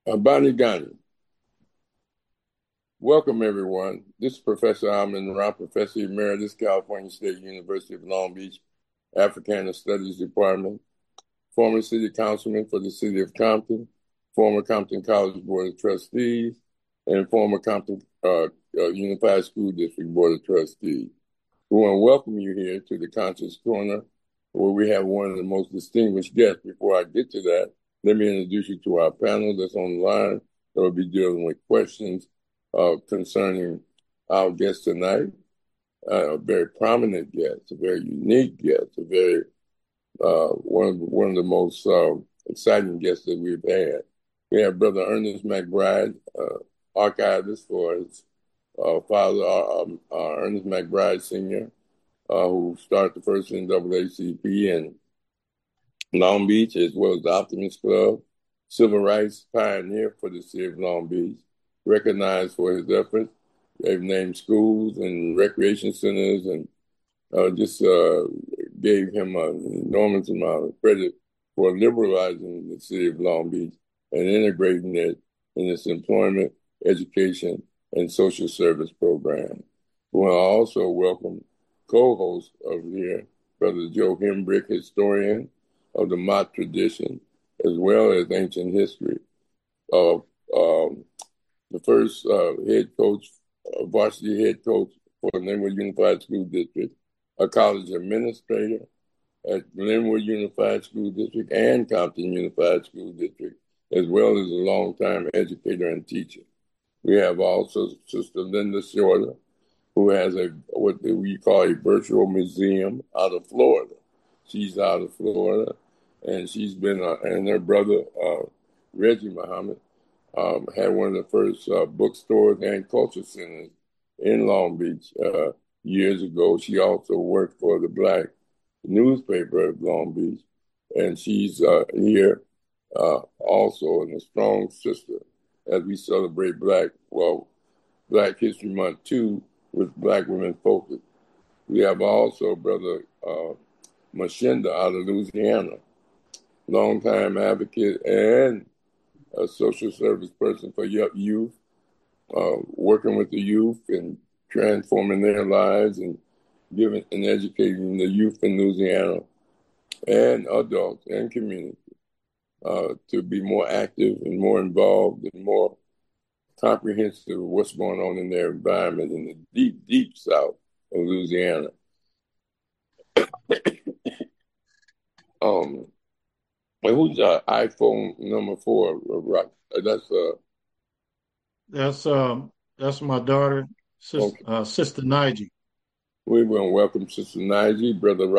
Bonnie Ghani. Welcome, everyone. This is Professor Alman Ra, Professor Emeritus, California State University of Long Beach, Africana Studies Department, former City Councilman for the City of Compton, former Compton College Board of Trustees, and former Compton Unified School District Board of Trustees. We want to welcome you here to the Conscious Corner, where we have one of the most distinguished guests. Before I get to that, let me introduce you to our panel that's on the line that will be dealing with questions concerning our guest tonight. A very prominent guest, a very unique guest, a very one of the most exciting guests that we've had. We have Brother Ernest McBride, archivist for his father, Ernest McBride Sr., who started the first NAACP in Long Beach, as well as the Optimist Club, civil rights pioneer for the city of Long Beach, recognized for his efforts. They've named schools and recreation centers and just gave him an enormous amount of credit for liberalizing the city of Long Beach and integrating it in its employment, education, and social service program. We want to also welcome co-host of here, Brother Joe Hembrick, historian of the Mott tradition, as well as ancient history of the first head coach, varsity head coach for Glenwood Unified School District, a college administrator at Glenwood Unified School District and Compton Unified School District, as well as a longtime educator and teacher. We have also Sister Linda Shorter, who has what we call a virtual museum out of Florida. She's out of Florida, and she's been, and her brother, Reggie Muhammad, had one of the first bookstores and culture centers in Long Beach years ago. She also worked for the Black newspaper of Long Beach, and she's here also and a strong sister as we celebrate Black History Month too with Black Women Focus. We have also Brother Mashinda out of Louisiana, longtime advocate and a social service person for youth, working with the youth and transforming their lives and giving and educating the youth in Louisiana and adults and community to be more active and more involved and more comprehensive of what's going on in their environment in the deep, deep south of Louisiana. Who's iPhone number 4? That's That's my daughter, okay. Sister Nigel. We want to welcome Sister Naiji, Brother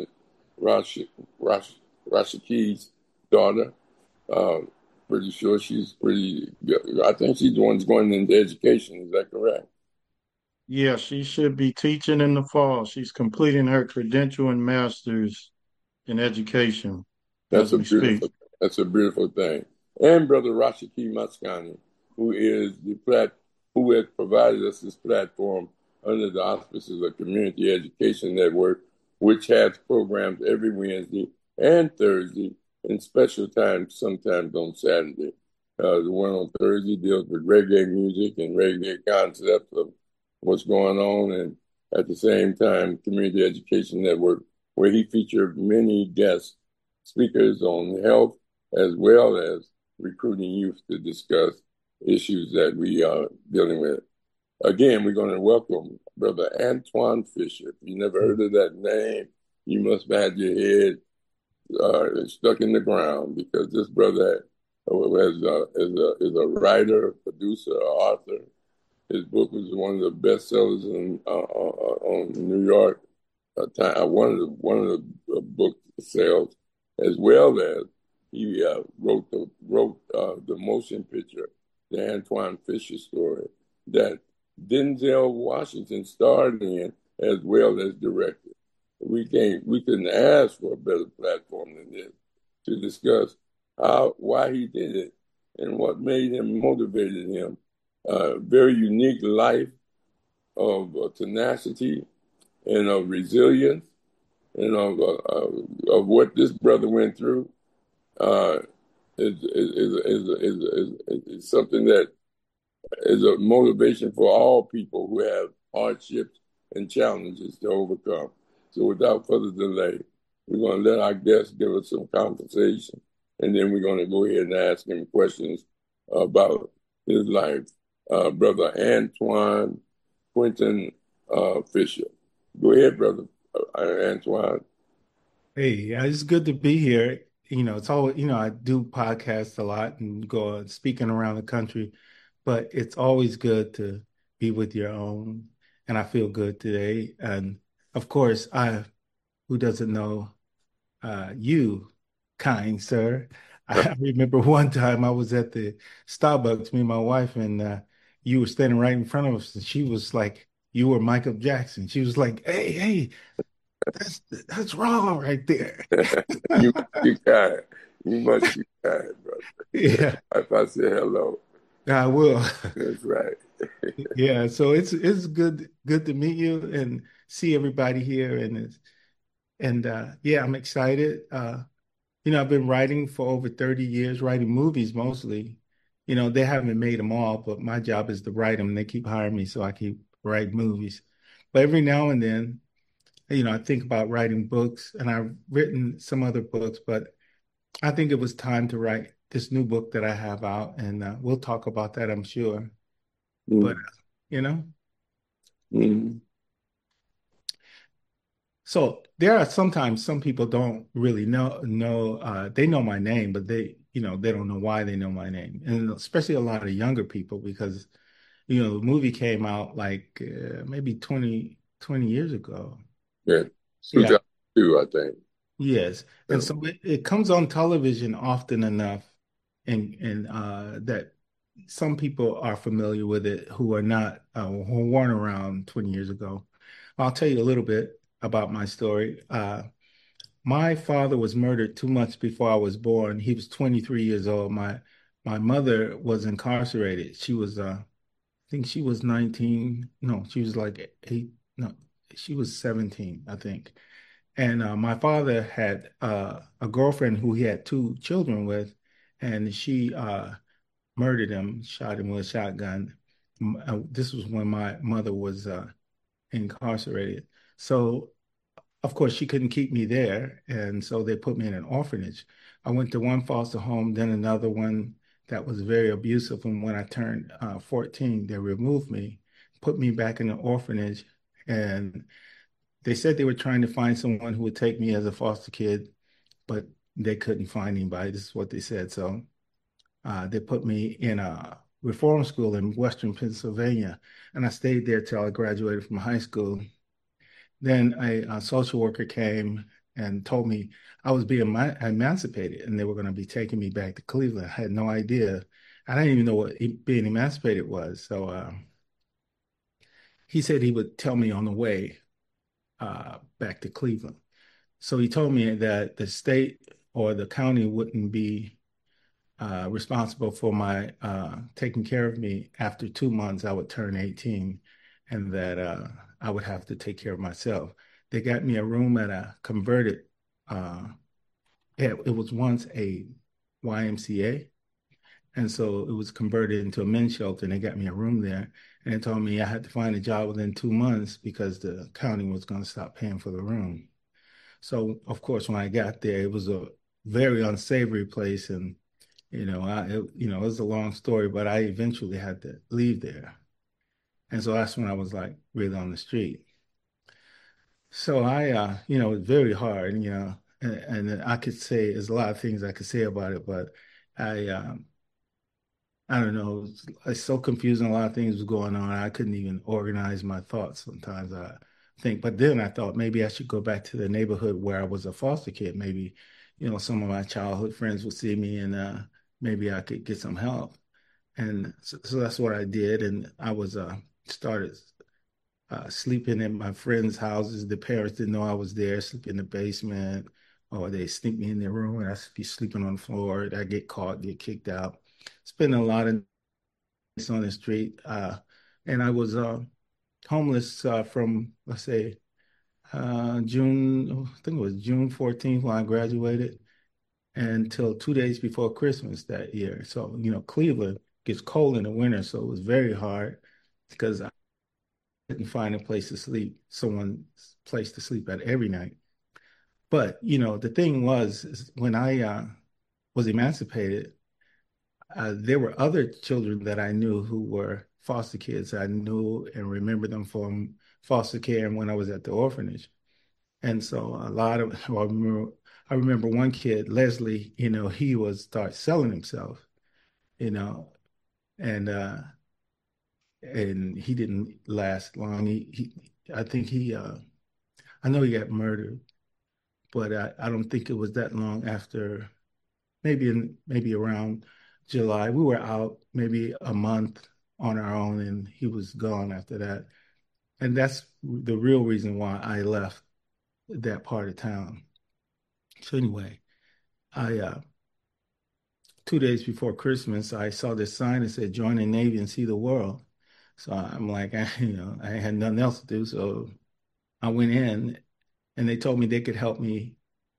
Rashiki's daughter. Pretty sure she's pretty good. I think she's the one that's going into education. Is that correct? Yeah, she should be teaching in the fall. She's completing her credential and master's in education That's as a we speak. beautiful. That's a beautiful thing. And Brother Rashiki Maskani, who is who has provided us this platform under the auspices of Community Education Network, which has programs every Wednesday and Thursday, and special times sometimes on Saturday. The one on Thursday deals with reggae music and reggae concepts of what's going on, and at the same time, Community Education Network, where he featured many guest speakers on health as well as recruiting youth to discuss issues that we are dealing with. Again, we're going to welcome Brother Antoine Fisher. If you never heard of that name, you must have had your head stuck in the ground because this brother is a writer, producer, author. His book was one of the bestsellers on New York one of the book sales, as well as he wrote the motion picture, the Antoine Fisher story that Denzel Washington starred in as well as directed. We couldn't ask for a better platform than this to discuss why he did it and what made him, motivated him. Very unique life of tenacity and of resilience and of what this brother went through. is something that is a motivation for all people who have hardships and challenges to overcome. So without further delay, we're going to let our guest give us some conversation, and then we're going to go ahead and ask him questions about his life. Brother Antoine Quentin Fisher. Go ahead, Brother Antoine. Hey, yeah, it's good to be here. It's always, I do podcasts a lot and go speaking around the country, but it's always good to be with your own. And I feel good today. And of course, who doesn't know, you, kind sir. I remember one time I was at the Starbucks, me and my wife, and you were standing right in front of us, and she was like, you were Michael Jackson. She was like, hey, that's wrong right there. You must be kind. You must be kind, brother. Yeah, If I say hello, I will. that's right. Yeah, so it's good to meet you and see everybody here and yeah, I'm excited. I've been writing for over 30 years, writing movies mostly. They haven't made them all, but my job is to write them. They keep hiring me, so I keep writing movies. But every now and then, I think about writing books, and I've written some other books, but I think it was time to write this new book that I have out, and we'll talk about that, I'm sure. But Mm, you know, mm, so there are sometimes some people don't really know they know my name, but they don't know why they know my name, and especially a lot of younger people because the movie came out like maybe 20 years ago. yeah, Yeah, 2002, I think. yes, and Yeah. so it comes on television often enough, and that some people are familiar with it who are not who weren't around 20 years ago. I'll tell you a little bit about my story. My father was murdered 2 months before I was born. He was 23 years old. My mother was incarcerated. She was I think she was 19. No, she was like eight. No, she was 17, I think. And my father had a girlfriend who he had two children with, and she murdered him, shot him with a shotgun. This was when my mother was incarcerated. So, of course, she couldn't keep me there. And so they put me in an orphanage. I went to one foster home, then another one that was very abusive. And when I turned 14, they removed me, put me back in the orphanage. And they said they were trying to find someone who would take me as a foster kid, but they couldn't find anybody. This is what they said. So they put me in a reform school in Western Pennsylvania, and I stayed there till I graduated from high school. Then a social worker came and told me I was being emancipated, and they were going to be taking me back to Cleveland. I had no idea. I didn't even know what being emancipated was. So he said he would tell me on the way back to Cleveland. So he told me that the state or the county wouldn't be responsible for my taking care of me. After 2 months, I would turn 18 and that I would have to take care of myself. They got me a room at a converted, uh, it was once a YMCA. And so it was converted into a men's shelter and they got me a room there. And they told me I had to find a job within 2 months because the county was going to stop paying for the room. So, of course, when I got there, it was a very unsavory place. And it was a long story, but I eventually had to leave there. And so that's when I was like really on the street. So it was very hard, and I could say there's a lot of things I could say about it, but I, I don't know, it's so confusing. A lot of things was going on. I couldn't even organize my thoughts sometimes, I think. But then I thought maybe I should go back to the neighborhood where I was a foster kid. Maybe, some of my childhood friends would see me and maybe I could get some help. And so that's what I did. And I was started sleeping in my friends' houses. The parents didn't know I was there, sleep in the basement, or they sneak me in their room and I'd be sleeping on the floor. I get caught, get kicked out. Spend a lot of nights on the street. And I was homeless from, let's say, I think it was June 14th when I graduated. until 2 days before Christmas that year. So, Cleveland gets cold in the winter, so it was very hard because I couldn't find a place to sleep, someone's place to sleep at every night. But, the thing was, is when I was emancipated, there were other children that I knew who were foster kids. I knew and remember them from foster care and when I was at the orphanage. And so a lot of, well, I remember one kid, Leslie, he was start selling himself, you know, and uh and he didn't last long. I think I know he got murdered, but I don't think it was that long after, maybe around July. We were out maybe a month on our own, and he was gone after that. And that's the real reason why I left that part of town. So anyway, I 2 days before Christmas, I saw this sign that said "Join the Navy and see the world." So I'm like, I had nothing else to do, so I went in, and they told me they could help me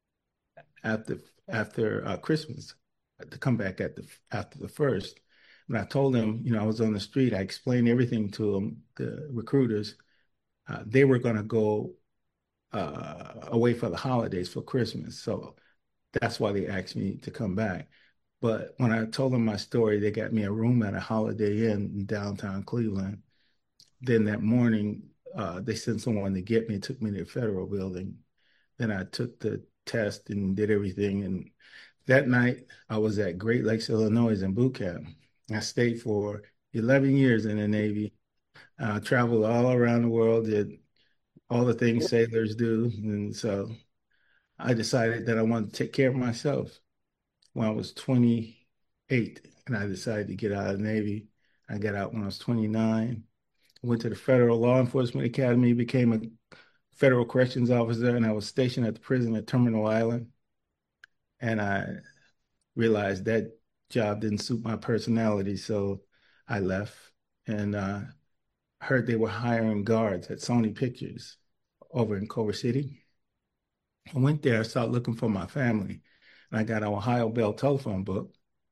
after Christmas to come back after the first. When I told them, I was on the street, I explained everything to them, the recruiters. They were going to go away for the holidays for Christmas, so that's why they asked me to come back. But when I told them my story, they got me a room at a Holiday Inn in downtown Cleveland. Then that morning, they sent someone to get me, took me to the federal building. Then I took the test and did everything. And that night, I was at Great Lakes, Illinois in boot camp. I stayed for 11 years in the Navy. Traveled all around the world, did all the things sailors do. And so I decided that I wanted to take care of myself when I was 28, and I decided to get out of the Navy. I got out when I was 29. Went to the Federal Law Enforcement Academy, became a federal corrections officer, and I was stationed at the prison at Terminal Island. And I realized that job didn't suit my personality, so I left and heard they were hiring guards at Sony Pictures over in Culver City. I went there, started looking for my family, and I got an Ohio Bell telephone book.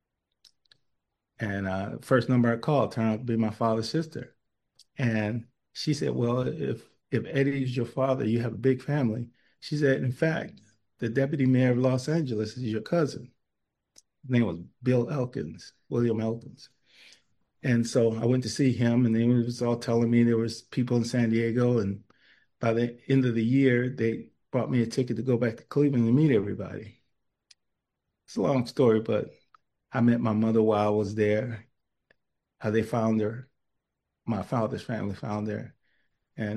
And first number I called turned out to be my father's sister. And she said, "Well, if Eddie's your father, you have a big family." She said, "In fact, the deputy mayor of Los Angeles is your cousin." His name was Bill Elkins, William Elkins. And so I went to see him, and he was all telling me there was people in San Diego. And by the end of the year, they bought me a ticket to go back to Cleveland and meet everybody. It's a long story, but I met my mother while I was there. How they found her, my father's family found her, and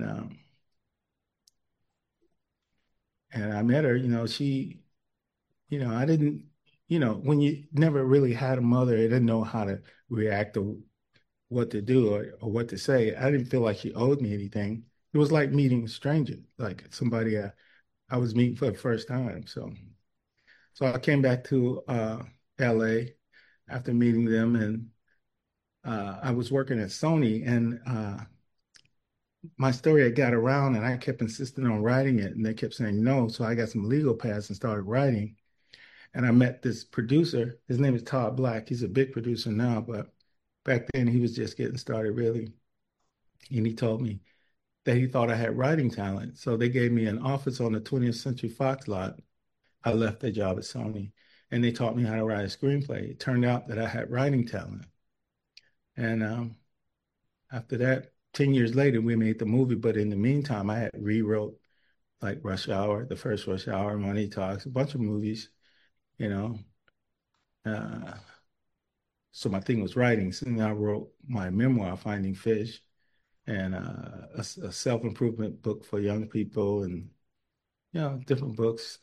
I met her. She, I didn't, when you never really had a mother, I didn't know how to react or what to do or what to say. I didn't feel like she owed me anything. It was like meeting a stranger, like somebody I was meeting for the first time. So I came back to LA after meeting them, and I was working at Sony, and my story had got around, and I kept insisting on writing it, and they kept saying no. So I got some legal pads and started writing. And I met this producer. His name is Todd Black. He's a big producer now, but back then he was just getting started, really. And he told me that he thought I had writing talent. So they gave me an office on the 20th Century Fox lot. I left the job at Sony, and they taught me how to write a screenplay. It turned out that I had writing talent. And after that, 10 years later, we made the movie. But in the meantime, I had rewrote like Rush Hour, the first Rush Hour, Money Talks, a bunch of movies, you know. Uh, so my thing was writing. So then I wrote my memoir, Finding Fish, and a self-improvement book for young people, and different books.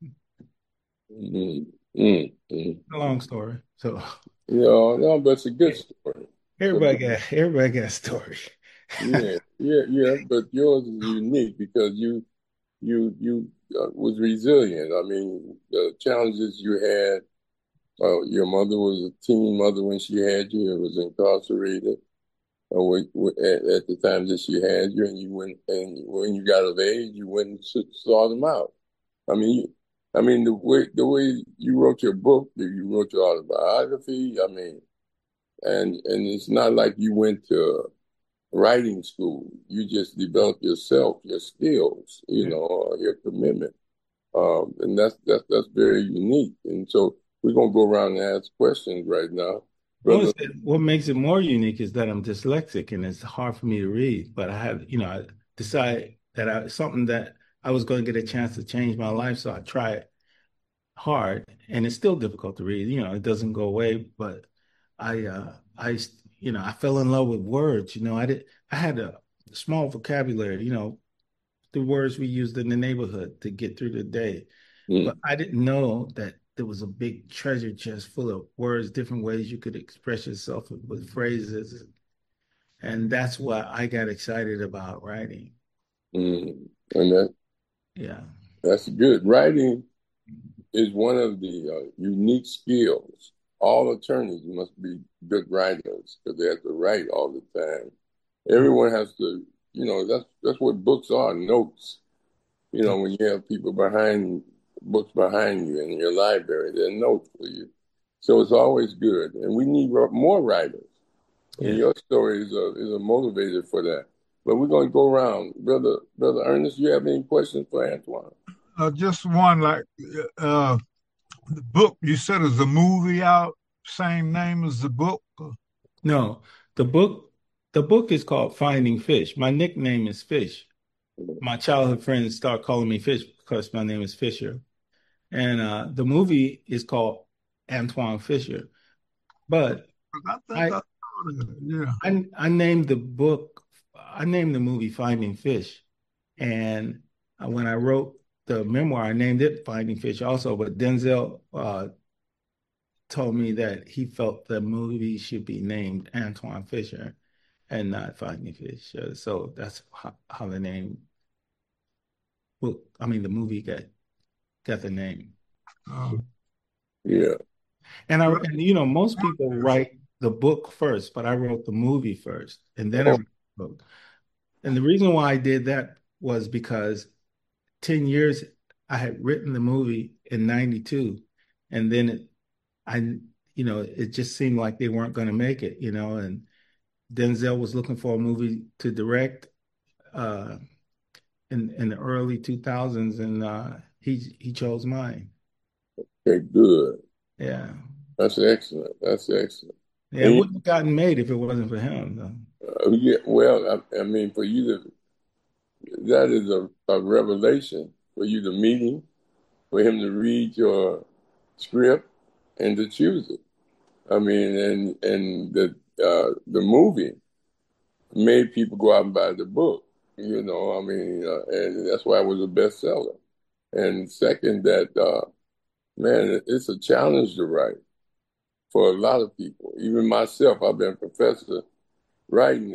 A long story. So No, but it's a good story. everybody got a story. Yeah. But yours is unique because you was resilient. I mean, the challenges you had. Your mother was a teen mother when she had you and was incarcerated at the time that she had you, and you went, and when you got of age, you went and saw them out. I mean, I mean, the way you wrote your book, you wrote your autobiography. I mean, and it's not like you went to writing school. You just developed yourself, your skills, your commitment. And that's very unique. And so we're gonna go around and ask questions right now, brother. What makes it more unique is that I'm dyslexic and it's hard for me to read. But I have, I decided that something that I was going to get a chance to change my life, so I tried hard, and it's still difficult to read. It doesn't go away. But I fell in love with words. I had a small vocabulary. The words we used in the neighborhood to get through the day. But I didn't know that there was a big treasure chest full of words, different ways you could express yourself with phrases. And that's what I got excited about writing. Mm. And Yeah. that's good. Writing is one of the unique skills. All attorneys must be good writers because they have to write all the time. Everyone has to, that's what books are, notes. When you have people books behind you in your library, there are notes for you. So it's always good. And we need more writers. And your story is a motivator for that. But we're going to go around. Brother Ernest, you have any questions for Antoine? Just one, like the book you said is a movie out, same name as the book. No, the book is called Finding Fish. My nickname is Fish. My childhood friends start calling me Fish because my name is Fisher. And the movie is called Antoine Fisher. But I think I I saw that. Yeah. I named the book, I named the movie Finding Fish. And when I wrote the memoir, I named it Finding Fish also. But Denzel told me that he felt the movie should be named Antoine Fisher and not Finding Fish. So that's how the name, well, I mean, the movie got the name. Yeah. And most people write the book first, but I wrote the movie first, and then I wrote the book. And the reason why I did that was because 10 years I had written the movie in 92, and then it just seemed like they weren't going to make it, and Denzel was looking for a movie to direct uh, in the early 2000s, and he chose mine. Okay, good. Yeah. That's excellent. That's excellent. Yeah, it wouldn't have gotten made if it wasn't for him, yeah, well, I mean, for you that is a revelation for you to meet him, for him to read your script and to choose it. I mean, and the movie made people go out and buy the book. I mean, and that's why it was a bestseller. And second, that man, it's a challenge to write for a lot of people. Even myself, I've been a professor writing.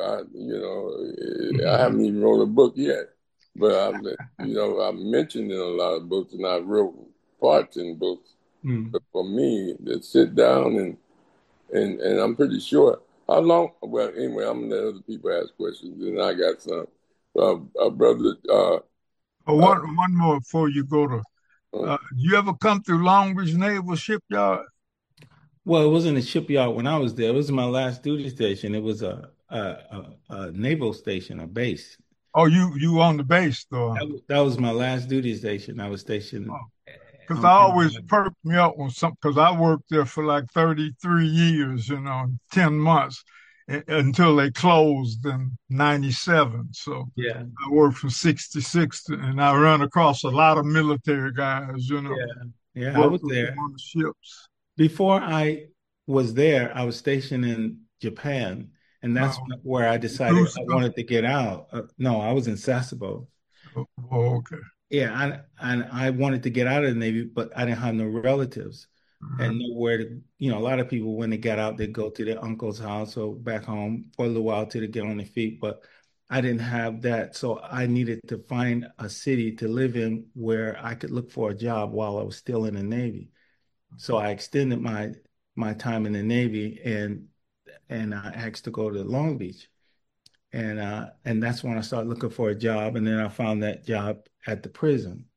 I haven't even wrote a book yet, but I'm mentioned in a lot of books, and I wrote parts in books. But for me, to sit down and I'm pretty sure how long. Well, anyway, I'm gonna let other people ask questions, and I got some. Brother. One more before you go to. You ever come through Long Beach Naval Shipyard? Well, it wasn't a shipyard when I was there. It was my last duty station. It was a naval station, a base. Oh, you on the base though? That was my last duty station. I was stationed. Because I always perked me up on something, because I worked there for like 33 years, 10 months until they closed in 97. So yeah, I worked from 66 and I ran across a lot of military guys, Yeah, I was there. On the ships. Before I was there, I was stationed in Japan, and that's where I decided I wanted to get out. No, I was in Sasebo. Oh, okay. Yeah, and I wanted to get out of the Navy, but I didn't have no relatives and nowhere to, a lot of people when they got out, they go to their uncle's house or back home for a little while till they get on their feet. But I didn't have that. So I needed to find a city to live in where I could look for a job while I was still in the Navy. So I extended my time in the Navy and I asked to go to Long Beach. And that's when I started looking for a job. And then I found that job at the prison.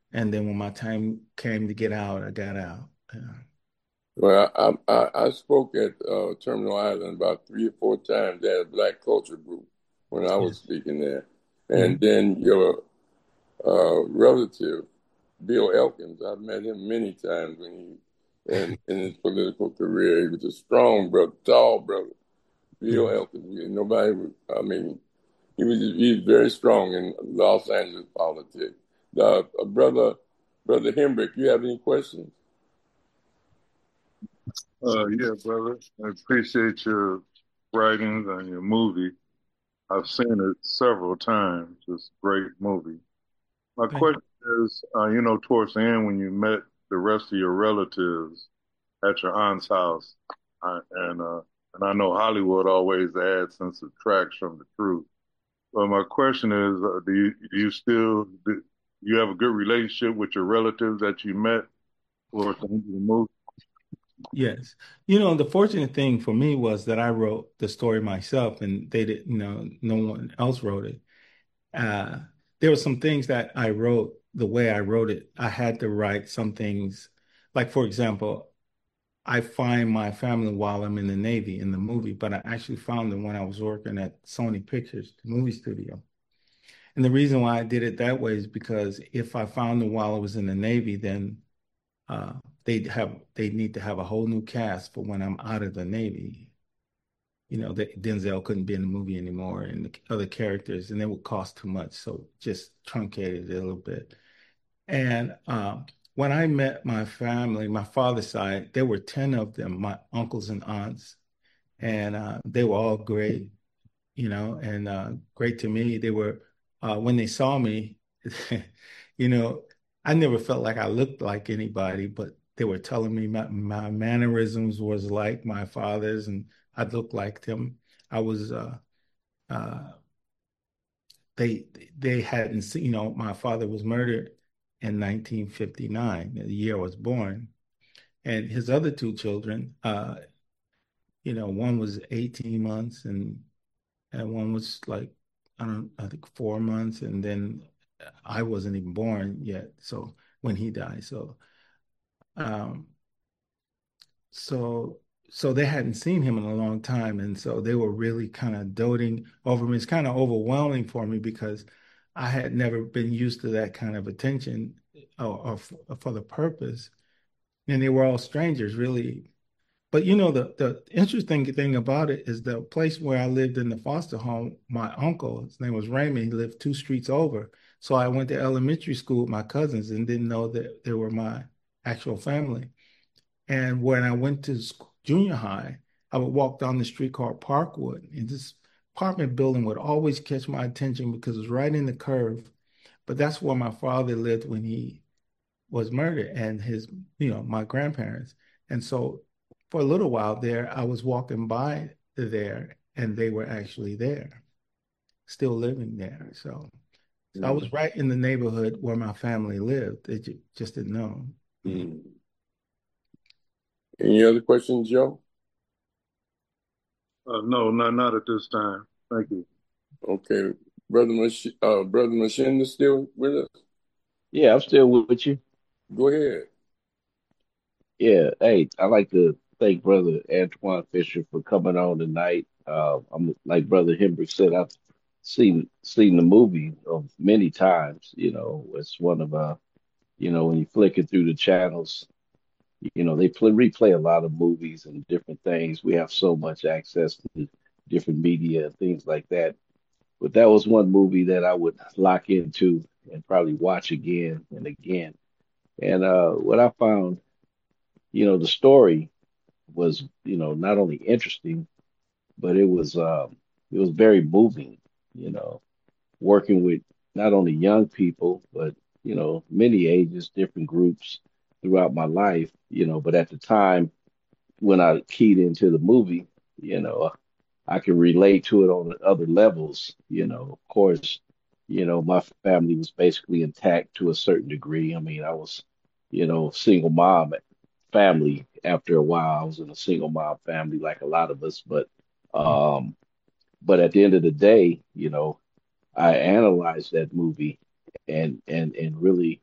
And then when my time came to get out, I got out. Yeah. Well, I spoke at Terminal Island about 3 or 4 times. They had a Black culture group when I was Yes. speaking there. Mm-hmm. And then your relative, Bill Elkins, I've met him many times when in his political career. He was a strong brother, tall brother. Bill Yes. Elkins. Nobody was, I mean, he was very strong in Los Angeles politics. Brother Hembrick, you have any questions? Yeah, brother. I appreciate your writings and your movie. I've seen it several times. It's a great movie. My Thank question is, towards the end when you met the rest of your relatives at your aunt's house, and I know Hollywood always adds and subtracts from the truth. But my question is, do you have a good relationship with your relatives that you met towards the end of the movie? Yes. The fortunate thing for me was that I wrote the story myself and they didn't, no one else wrote it. Uh, there were some things that I wrote the way I wrote it. I had to write some things, like, for example, I find my family while I'm in the Navy in the movie, but I actually found them when I was working at Sony Pictures, the movie studio. And the reason why I did it that way is because if I found them while I was in the Navy, then uh, they need to have a whole new cast for when I'm out of the Navy. That Denzel couldn't be in the movie anymore and the other characters, and it would cost too much. So just truncated it a little bit. And when I met my family, my father's side, there were 10 of them, my uncles and aunts, and they were all great, and great to me. They were, when they saw me, you know, I never felt like I looked like anybody, but they were telling me my mannerisms was like my father's and I looked like him. I was, uh, they, they hadn't seen, my father was murdered in 1959, the year I was born. And his other two children, one was 18 months and one was like, I think 4 months, and then I wasn't even born yet. So when he died, um, so so they hadn't seen him in a long time, and so they were really kind of doting over me. It's kind of overwhelming for me because I had never been used to that kind of attention or for the purpose, and they were all strangers, really. But the interesting thing about it is the place where I lived in the foster home, my uncle, his name was Raymond, he lived 2 streets over. So I went to elementary school with my cousins and didn't know that they were my actual family. And when I went to junior high, I would walk down the street called Parkwood, and this apartment building would always catch my attention because it was right in the curve. But that's where my father lived when he was murdered and my grandparents. And so for a little while there, I was walking by there and they were actually there, still living there. So I was right in the neighborhood where my family lived. They just didn't know. Mm. Any other questions, Joe? No, not at this time. Thank you. Okay. Brother Machine is still with us? Yeah, I'm still with you. Go ahead. Yeah, hey, I like to thank Brother Antoine Fisher for coming on tonight. I'm like Brother Hendrick said, I've seen the movie of many times. It's one of when you flick it through the channels, they replay a lot of movies and different things. We have so much access to different media and things like that. But that was one movie that I would lock into and probably watch again and again. And what I found, the story was, not only interesting, but it was very moving, you know, working with not only young people, but, many ages, different groups throughout my life, but at the time when I keyed into the movie, you know, I can relate to it on other levels. Of course, my family was basically intact to a certain degree. I mean, I was, single mom family. After a while, I was in a single mom family like a lot of us, um, but at the end of the day, I analyzed that movie and really,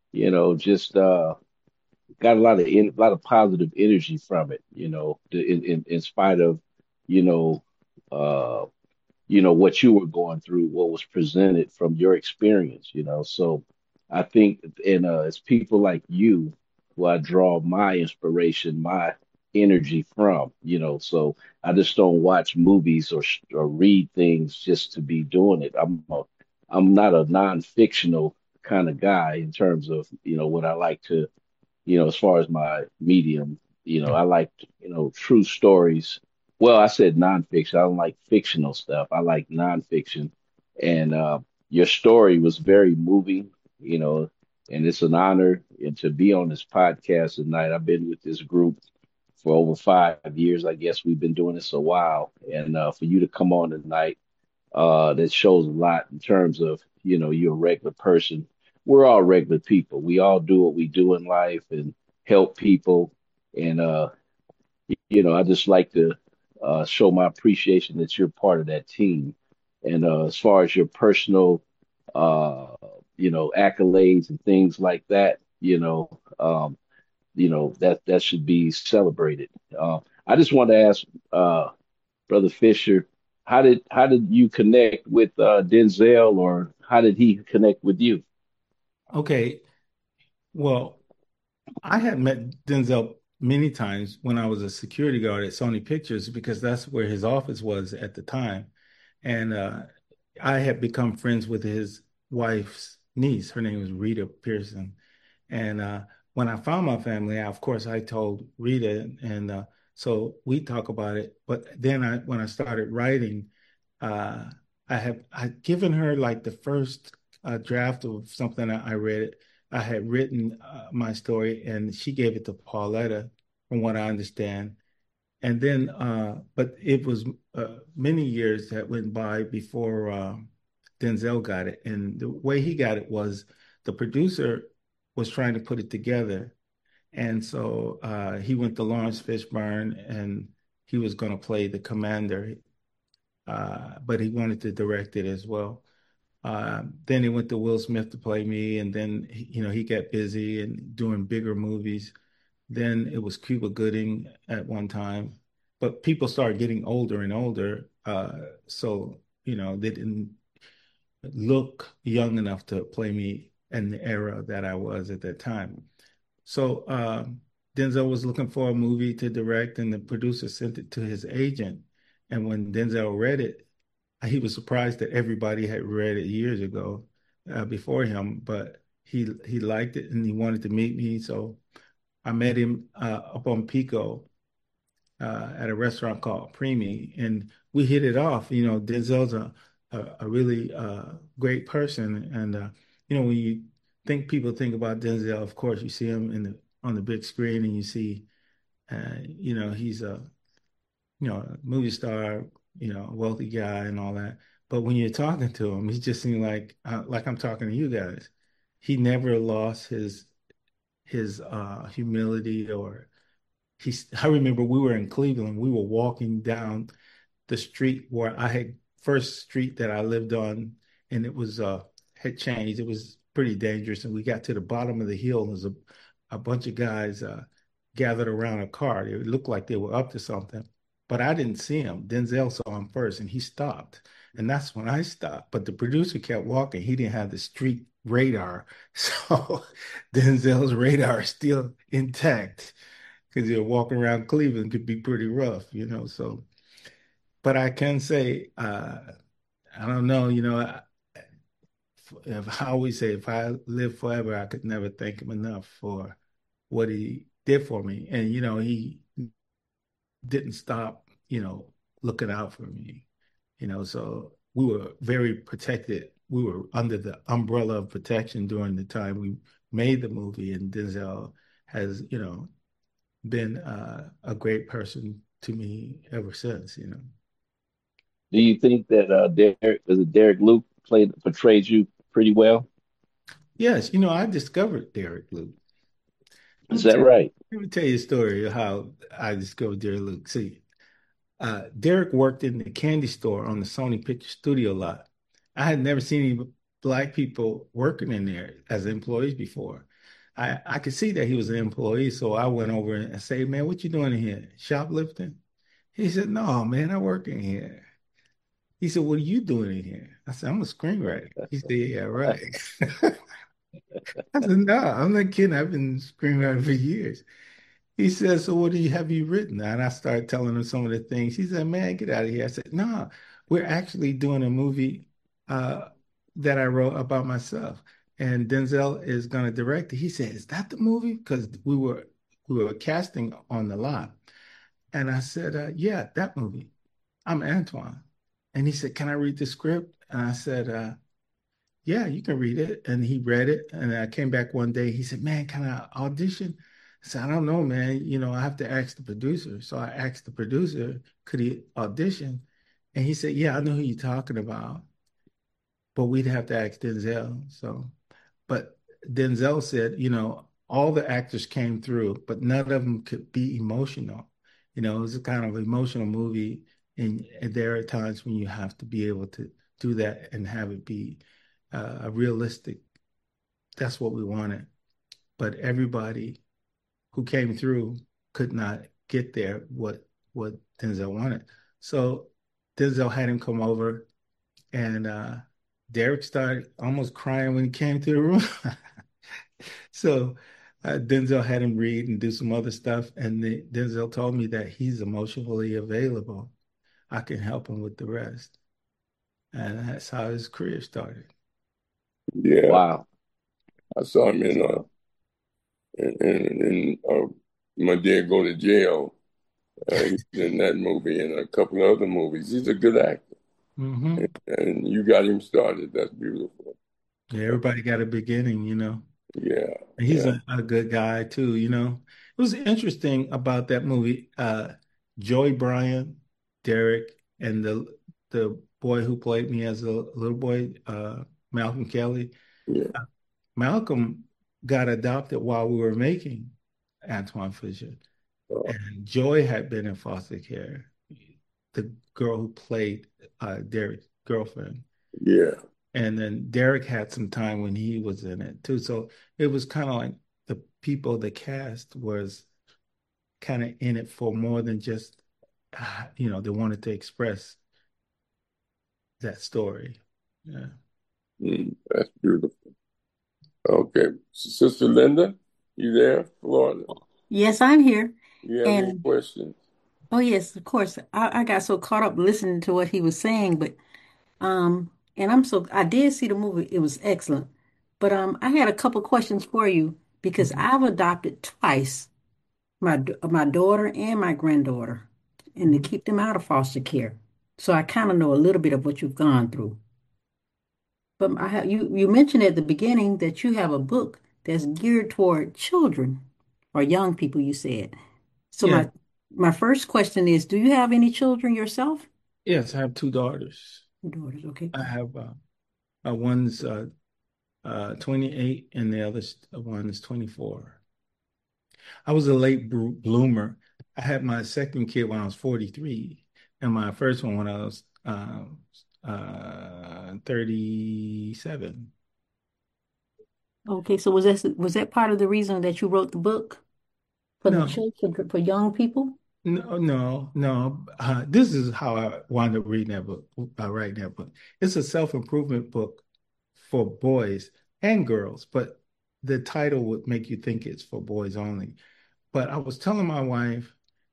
just got a lot of positive energy from it, in spite of, you know, uh, what you were going through, what was presented from your experience, So I think, and it's people like you who I draw my inspiration, my energy from, So I just don't watch movies or read things just to be doing it. I'm not a non-fictional kind of guy in terms of, what I like to, as far as my medium, I like, true stories. Well, I said nonfiction. I don't like fictional stuff. I like nonfiction. And your story was very moving, you know, and it's an honor and to be on this podcast tonight. I've been with this group for over 5 years. I guess we've been doing this a while. And for you to come on tonight, that shows a lot in terms of, you're a regular person. We're all regular people. We all do what we do in life and help people. And, I just like to show my appreciation that you're part of that team. And as far as your personal, uh, accolades and things like that, that should be celebrated. I just want to ask, Brother Fisher, how did you connect with Denzel, or how did he connect with you? Okay. Well, I had met Denzel many times when I was a security guard at Sony Pictures because that's where his office was at the time. And I had become friends with his wife's niece. Her name was Rita Pearson. And when I found my family, of course, I told Rita, and so we talk about it. But then when I started writing, uh, I'd given her like the first draft of something I read. I had written my story, and she gave it to Pauletta, from what I understand. And then, but it was many years that went by before Denzel got it. And the way he got it was the producer was trying to put it together. And so he went to Lawrence Fishburne and he was going to play the commander, but he wanted to direct it as well. Then he went to Will Smith to play me, and then he got busy and doing bigger movies. Then it was Cuba Gooding at one time, but people started getting older and older, so they didn't look young enough to play me in the era that I was at that time. So Denzel was looking for a movie to direct, and the producer sent it to his agent. And when Denzel read it, he was surprised that everybody had read it years ago before him, but he liked it and he wanted to meet me. So I met him up on Pico at a restaurant called Primi, and we hit it off. Denzel's a really great person, and when you people think about Denzel, of course, you see him on the big screen, and you see, he's a movie star, a wealthy guy and all that. But when you're talking to him, he just seemed like I'm talking to you guys. He never lost his humility or I remember we were in Cleveland. We were walking down the street where I had first street that I lived on, and it was had changed. It was pretty dangerous, and we got to the bottom of the hill. And there's a bunch of guys gathered around a car. It looked like they were up to something, but I didn't see him. Denzel saw him first, and he stopped, and that's when I stopped. But the producer kept walking. He didn't have the street radar, so Denzel's radar is still intact because walking around Cleveland could be pretty rough. So, but I can say, I don't know, if I always say if I live forever, I could never thank him enough for what he did for me. And, he didn't stop, looking out for me, so we were very protected. We were under the umbrella of protection during the time we made the movie, and Denzel has, been a great person to me ever since. Do you think that Derek Luke portrayed you pretty well? Yes, I discovered Derek Luke. Let Is me that tell, right? let me tell you a story of how I discovered Derek Luke. See, Derek worked in the candy store on the Sony Picture Studio lot. I had never seen any black people working in there as employees before. I could see that he was an employee, so I went over and say, "Man, what you doing in here? Shoplifting?" He said, "No, man, I work in here." He said, "What are you doing in here?" I said, "I'm a screenwriter." He said, "Yeah, right." I said, "No, I'm not kidding. I've been screenwriting for years." He said, "So what have you written?" And I started telling him some of the things. He said, "Man, get out of here." I said, "No, we're actually doing a movie uh, that I wrote about myself, and Denzel is going to direct it." He said, "Is that the movie?" Because we were casting on the lot, and I said, "Yeah, that movie. I'm Antoine." And he said, "Can I read the script?" And I said, "Yeah, you can read it." And he read it. And I came back one day. He said, "Man, can I audition?" I said, "I don't know, man. I have to ask the producer." So I asked the producer, could he audition? And he said, "Yeah, I know who you're talking about, but we'd have to ask Denzel." But Denzel said, all the actors came through, but none of them could be emotional. It was a kind of emotional movie. And there are times when you have to be able to do that and have it be a realistic. That's what we wanted. But everybody who came through could not get there what Denzel wanted. So Denzel had him come over, and Derek started almost crying when he came to the room. So Denzel had him read and do some other stuff, and Denzel told me that he's emotionally available. I can help him with the rest, and that's how his career started. Yeah, Wow. I saw him in My Dad Go to Jail. He's in that movie and a couple of other movies. He's a good actor, Hmm. and you got him started. That's beautiful. Yeah, everybody got a beginning. Yeah, And he's yeah, a good guy too. It was interesting about that movie. Joey Bryan, Derek, and the boy who played me as a little boy, Malcolm Kelly. yeah. Malcolm got adopted while we were making Antoine Fisher, Uh, and Joy had been in foster care. The girl who played Derek's girlfriend. yeah. And then Derek had some time when he was in it too. So it was kind of like the people, the cast was kind of in it for more than just, they wanted to express that story. Yeah. That's beautiful. Okay, Sister Linda, you there, Florida? Yes, I'm here. You have any And questions? oh yes, of course. I got so caught up listening to what he was saying, but and I did see the movie. It was excellent. But I had a couple questions for you because Mhm. I've adopted twice, my daughter and my granddaughter, and to Mhm. keep them out of foster care. So I kind of know a little bit of what you've gone through. But you mentioned at the beginning that you have a book that's geared toward children or young people, you said. So Yeah. my first question is, do you have any children yourself? Yes, I have two daughters. Daughters, okay. I have one's 28 and the other one is 24. I was a late bloomer. I had my second kid when I was 43, and my first one when I was 37. Okay, so was that part of the reason that you wrote the book for the No, children, for young people? no, no, no. This is how I wound up reading that book, writing that book. It's a self-improvement book for boys and girls, but the title would make you think it's for boys only. But I was telling my wife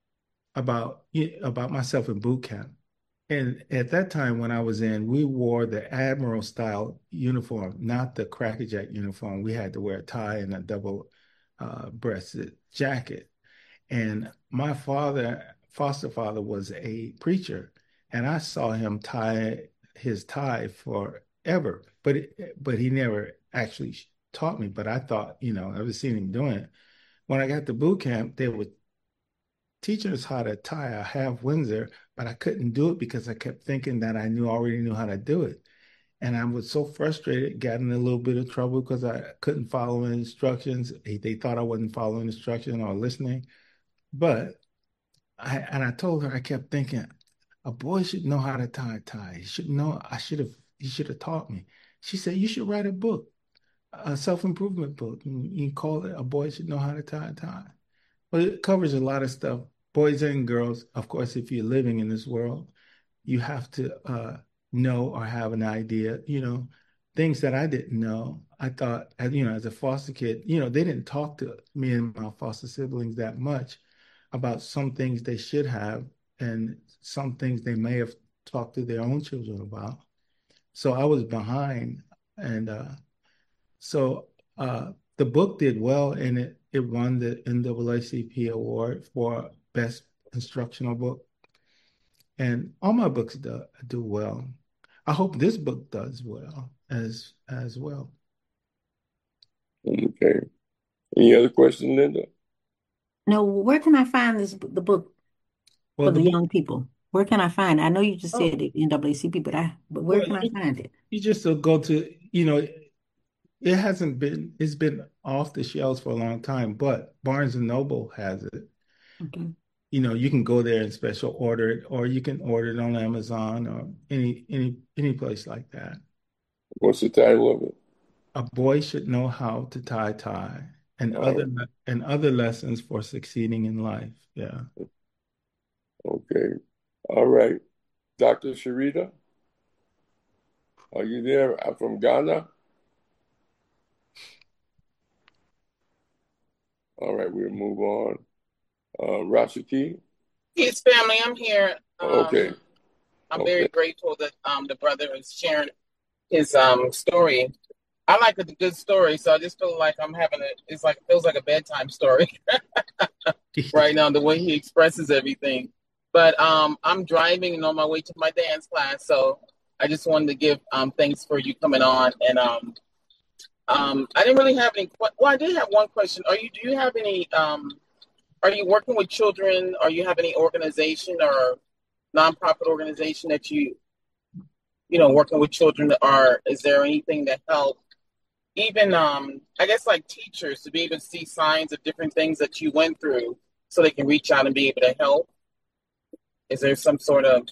about myself in boot camp. And at that time when I was in, we wore the Admiral style uniform, not the Crackerjack uniform. We had to wear a tie and a double breasted jacket. And my foster father, was a preacher, and I saw him tie his tie forever, but he never actually taught me. But I thought, I was seeing him doing it. When I got to boot camp, they were teaching us how to tie a half Windsor, but I couldn't do it because I kept thinking that I already knew how to do it. And I was so frustrated, got in a little bit of trouble because I couldn't follow instructions. They thought I wasn't following instructions or listening. But I told her, I kept thinking, a boy should know how to tie a tie. He should know, he should have taught me. She said, you should write a book. a self-improvement book. You can call it A Boy Should Know How to Tie a Tie. But it covers a lot of stuff, boys and girls. Of course, if you're living in this world, you have to know or have an idea, things that I didn't know. I thought, as a foster kid, they didn't talk to me and my foster siblings that much about some things they should have and some things they may have talked to their own children about. So I was behind. And so the book did well, and it won the NAACP award for Best Instructional Book. And all my books do well. I hope this book does well as well. Okay. Any other question, Linda? No, where can I find the book Well, for the young people? Where can I find it? I know you just said it, NAACP, but where can I find it? You just go to, it's been off the shelves for a long time, but Barnes and Noble has it. Okay. You can go there and special order it, or you can order it on Amazon or any place like that. What's the title of it? A Boy Should Know How to Tie a Tie, and other lessons for succeeding in life. Yeah. Okay. All right. Dr. Sharita, are you there? I'm from Ghana. All right, we'll move on. Rashiki? Yes, family, I'm here. Okay. I'm very grateful that the brother is sharing his story. I like a good story, so I just feel like it feels like a bedtime story right now, the way he expresses everything. But I'm driving and on my way to my dance class, so I just wanted to give thanks for you coming on. And I didn't really have any. Well, I did have one question. Do you have any? Are you working with children? Or you have any organization or nonprofit organization that working with children? Or is there anything that help? Even I guess like teachers to be able to see signs of different things that you went through, so they can reach out and be able to help. Is there some sort of?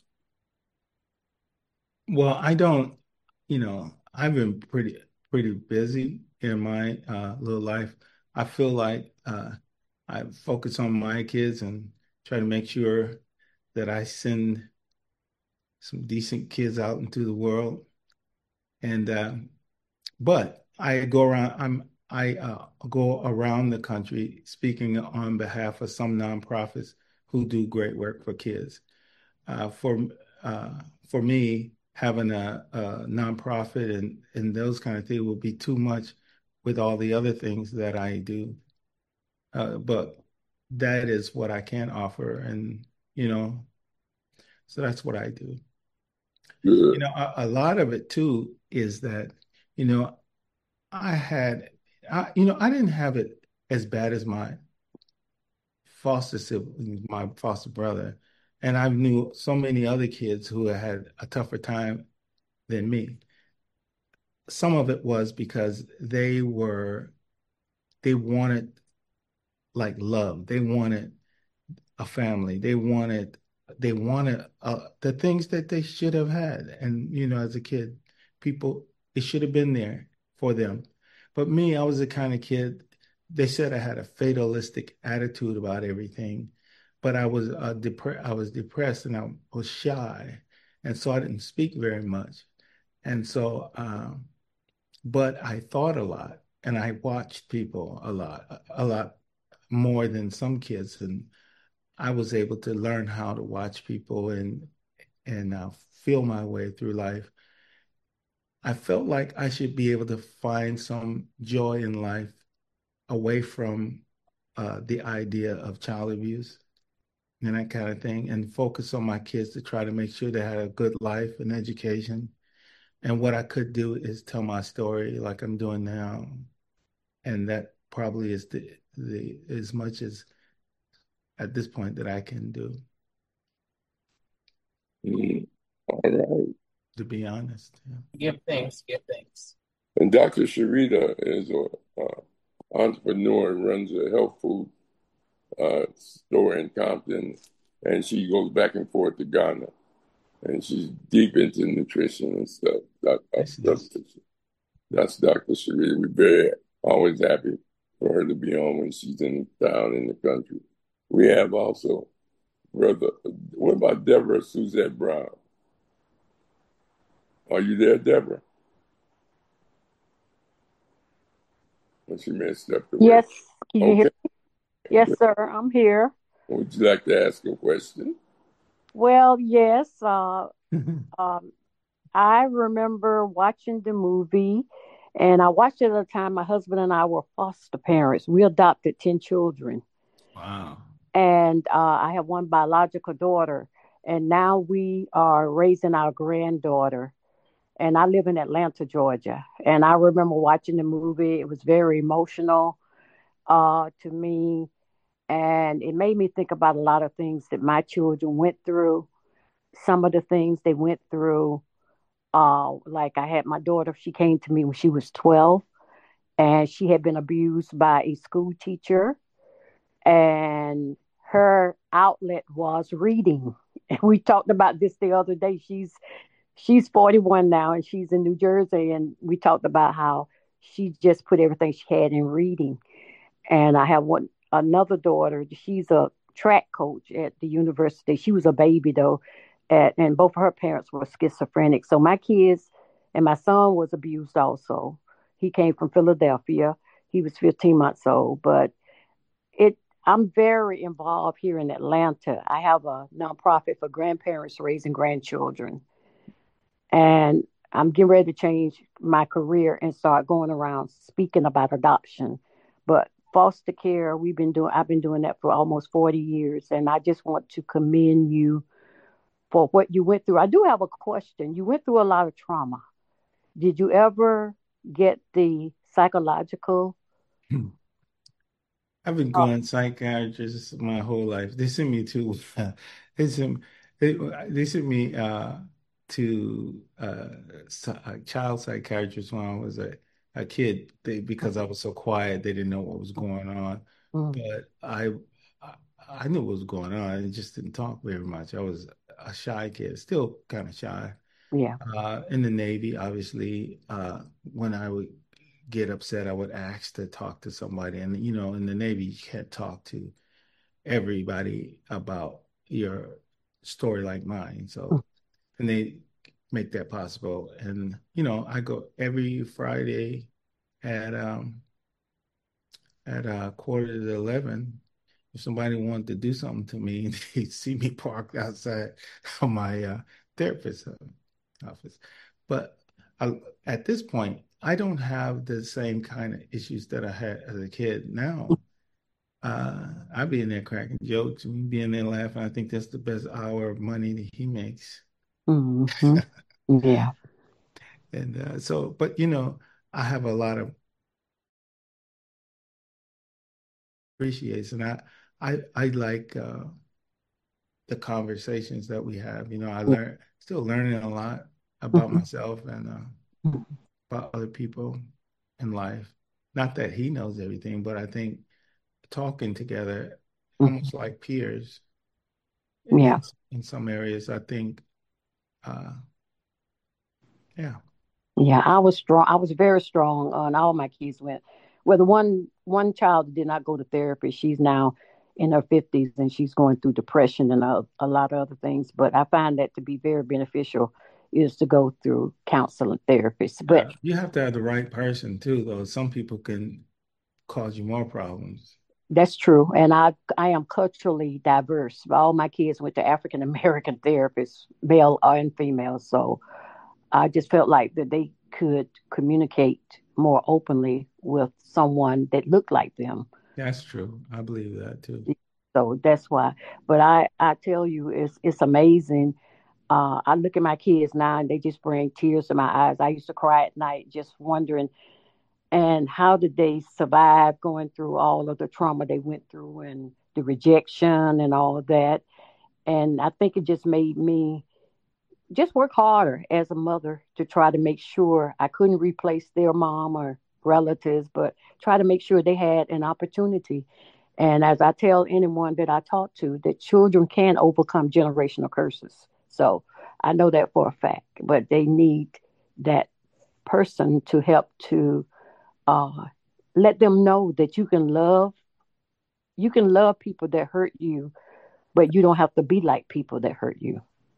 Well, I don't. I've been pretty busy in my little life. I feel like I focus on my kids and try to make sure that I send some decent kids out into the world. And but I go around. I go around the country speaking on behalf of some nonprofits who do great work for kids. For me, having a nonprofit and those kind of things will be too much with all the other things that I do. But that is what I can offer, and so that's what I do. Good. A lot of it too is that I didn't have it as bad as my foster sibling, my foster brother, and I knew so many other kids who had a tougher time than me. Some of it was because they wanted like love. They wanted a family. They wanted the things that they should have had. And as a kid, it should have been there for them. But me, I was the kind of kid, they said I had a fatalistic attitude about everything, but I was depressed and I was shy, and so I didn't speak very much. And so, but I thought a lot, and I watched people a lot more than some kids, and I was able to learn how to watch people and feel my way through life. I felt like I should be able to find some joy in life away from the idea of child abuse and that kind of thing, and focus on my kids to try to make sure they had a good life and education. And what I could do is tell my story like I'm doing now, and that probably is the as much as at this point that I can do. All right. To be honest. Yeah. Give thanks. And Dr. Sharita is an entrepreneur and runs a health food store in Compton, and she goes back and forth to Ghana, and she's deep into nutrition and stuff. That's Dr. Sharita. We're very always happy for her to be on when she's in town in the country. We have also brother. What about Deborah Suzette Brown? Are you there, Deborah? Well, she may have stepped away. Yes, can you hear Okay. me? Yes, sir, I'm here. Would you like to ask a question? Well, yes, I remember watching the movie, and I watched it at a time my husband and I were foster parents. We adopted 10 children, Wow. and I have one biological daughter, and now we are raising our granddaughter. And I live in Atlanta, Georgia. And I remember watching the movie. It was very emotional to me. And it made me think about a lot of things that my children went through, some of the things they went through. Like I had my daughter, she came to me when she was 12, and she had been abused by a school teacher. And her outlet was reading. And we talked about this the other day. She's 41 now, and she's in New Jersey, and we talked about how she just put everything she had in reading. And I have another daughter. She's a track coach at the university. She was a baby though, and both of her parents were schizophrenic. So my kids and my son was abused also. He came from Philadelphia. He was 15 months old, but it. I'm very involved here in Atlanta. I have a nonprofit for grandparents raising grandchildren, and I'm getting ready to change my career and start going around speaking about adoption. But foster care, I've been doing that for almost 40 years. And I just want to commend you for what you went through. I do have a question. You went through a lot of trauma. Did you ever get the psychological? I've been going psychiatrists my whole life. They sent me to they sent they sent me to a child psychiatrist when I was a kid. Because I was so quiet, they didn't know what was going on. But I I knew what was going on. I just didn't talk very much. I was a shy kid, still kind of shy. Yeah. In the Navy, obviously, when I would get upset, I would ask to talk to somebody. And, in the Navy, you can't talk to everybody about your story like mine. So, and they make that possible. And, I go every Friday at 10:45. If somebody wanted to do something to me, they'd see me parked outside of my therapist's office. But at this point, I don't have the same kind of issues that I had as a kid now. I'd be in there cracking jokes and be in there laughing. I think that's the best hour of money that he makes. Mm-hmm. Yeah. And but I have a lot of appreciation. I like the conversations that we have. Still learning a lot about myself and about other people in life. Not that he knows everything, but I think talking together, almost like peers, Yeah. in some areas, I think, yeah. Yeah, I was strong. I was very strong on all my kids went. Well, the one child did not go to therapy. She's now in her 50s and she's going through depression and a lot of other things. But I find that to be very beneficial is to go through counseling therapists. But You have to have the right person too, though. Some people can cause you more problems. that's true. And I am culturally diverse. All my kids went to African American therapists, male and female. So I just felt like that they could communicate more openly with someone that looked like them. That's true. I believe that too. So that's why. But I tell you, it's amazing. I look at my kids now and they just bring tears to my eyes. I used to cry at night just wondering, and how did they survive going through all of the trauma they went through and the rejection and all of that. And I think it just made me just work harder as a mother to try to make sure I couldn't replace their mom or relatives, but try to make sure they had an opportunity. And as I tell anyone that I talk to, that children can overcome generational curses. So I know that for a fact, but they need that person to help to let them know that you can love people that hurt you, but you don't have to be like people that hurt you.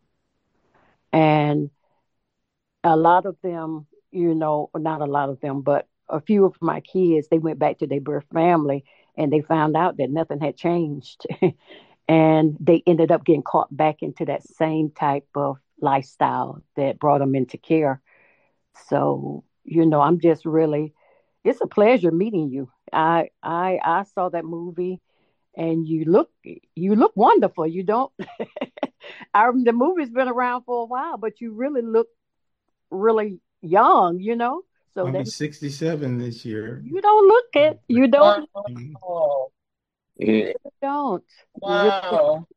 And a lot of them, not a lot of them, but a few of my kids, they went back to their birth family and they found out that nothing had changed. And they ended up getting caught back into that same type of lifestyle that brought them into care. So, I'm just really, it's a pleasure meeting you. I saw that movie and you look wonderful. You don't, the movie's been around for a while, but you really look really young, So I'll be that 67 this year. you don't look it. You don't. Oh, Mm. You don't. You really wow.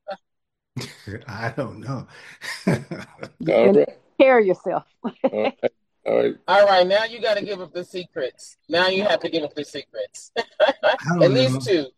I don't know. All can take right. care of yourself. All right. All right. All right, now you got to give up the secrets. Now you have to give up the secrets. I At don't least know. two.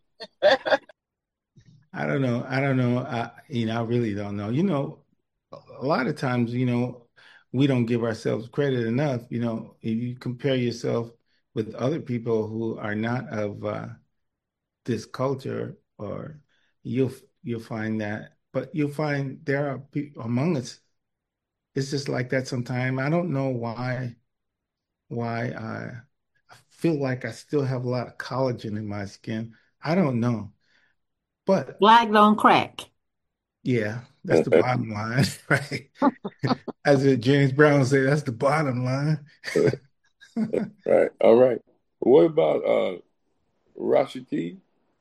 I don't know. I don't know. I really don't know. A lot of times, we don't give ourselves credit enough. If you compare yourself with other people who are not of this culture, or you'll find that, but you'll find there are people among us. It's just like that sometimes. I don't know why I feel like I still have a lot of collagen in my skin. I don't know. But Flag don't crack. yeah, that's the bottom line, right? As James Brown said, that's the bottom line. Right. All right. What about Rashiki?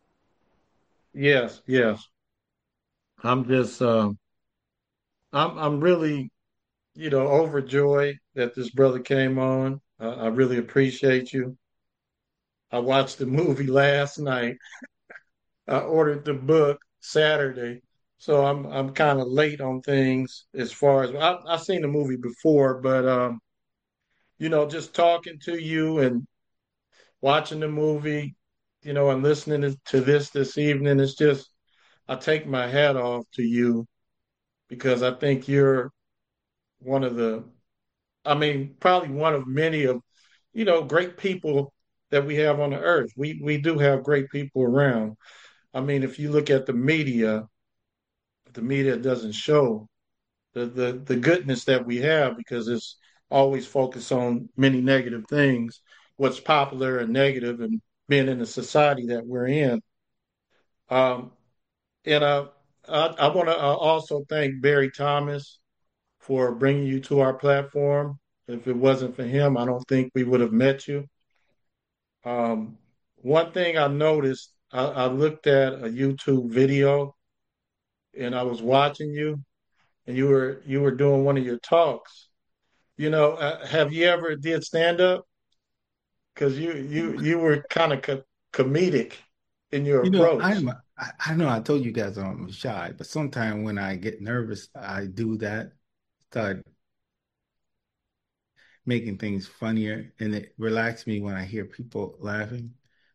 Yes, yes. I'm just I'm really, overjoyed that this brother came on. I really appreciate you. I watched the movie last night. I ordered the book Saturday, so I'm kind of late on things as far as I've seen the movie before, but just talking to you and watching the movie, and listening to this evening, it's just I take my hat off to you because I think you're one of the, I mean, probably one of many of, great people that we have on the earth. We do have great people around. I mean, if you look at the media doesn't show the goodness that we have because it's always focused on many negative things, what's popular and negative, and being in the society that we're in. Um, and I want to also thank Barry Thomas for bringing you to our platform. If it wasn't for him, I don't think we would have met you. Um, One thing I noticed, I looked at a YouTube video and I was watching you, and you were doing one of your talks. Have you ever did stand up? Because you were kind of comedic in your approach. I know I told you guys I'm shy, but sometimes when I get nervous, I do that, start making things funnier, and it relaxes me when I hear people laughing.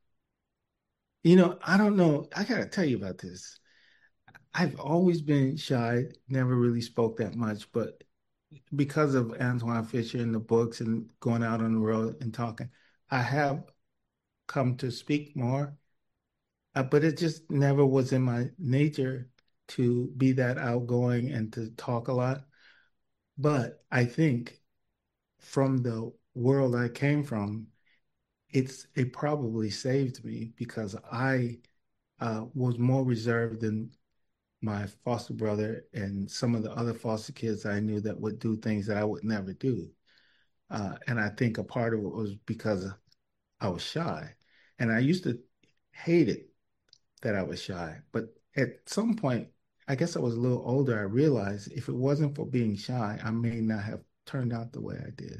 I don't know. I gotta tell you about this. I've always been shy, never really spoke that much, but because of Antoine Fisher and the books and going out on the road and talking, I have come to speak more. But it just never was in my nature to be that outgoing and to talk a lot. But I think from the world I came from, it probably saved me because I was more reserved than my foster brother and some of the other foster kids I knew that would do things that I would never do. And I think a part of it was because I was shy. And I used to hate it that I was shy. But at some point, I guess I was a little older, I realized if it wasn't for being shy, I may not have turned out the way I did.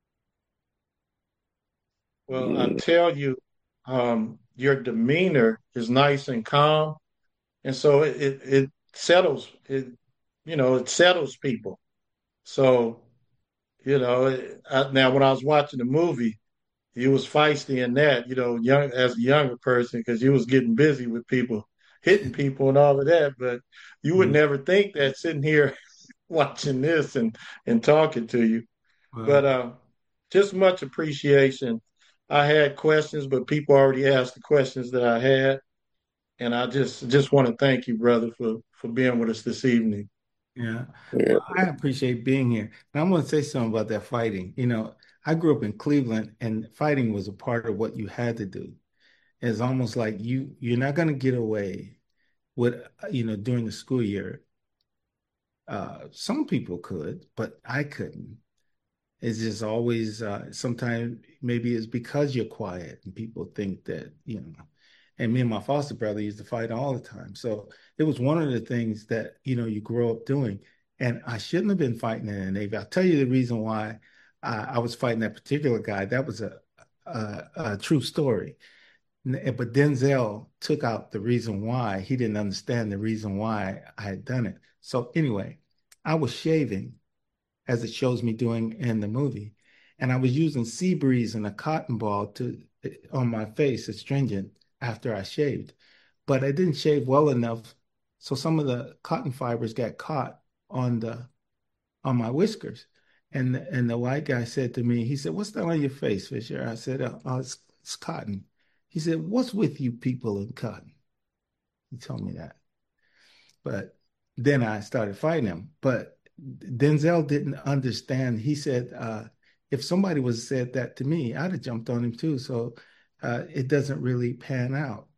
Well, I tell you, your demeanor is nice and calm, and so it settles it settles people. So now when I was watching the movie, you was feisty in that, young as a younger person because you was getting busy with people, hitting people and all of that. But you would Mhm. never think that sitting here watching this and talking to you. But Well, just much appreciation. I had questions, but people already asked the questions that I had, and I just want to thank you, brother, for being with us this evening. Yeah. Yeah. Well, I appreciate being here. And I'm going to say something about that fighting. I grew up in Cleveland and fighting was a part of what you had to do. It's almost like you're not going to get away with, during the school year. Some people could, but I couldn't. It's just always, sometimes maybe it's because you're quiet and people think that, and me and my foster brother used to fight all the time. So it was one of the things that, you grow up doing. And I shouldn't have been fighting in the Navy. I'll tell you the reason why I was fighting that particular guy. That was a true story. But Denzel took out the reason why. He didn't understand the reason why I had done it. So anyway, I was shaving as it shows me doing in the movie. And I was using sea breeze and a cotton ball on my face, astringent, after I shaved. But I didn't shave well enough, so some of the cotton fibers got caught on my whiskers. And the white guy said to me, he said, "What's that on your face, Fisher?" I said, "Oh, it's cotton." He said, "What's with you people in cotton?" He told me that. But then I started fighting him. But Denzel didn't understand. He said, if somebody was said that to me, I'd have jumped on him too. So it doesn't really pan out,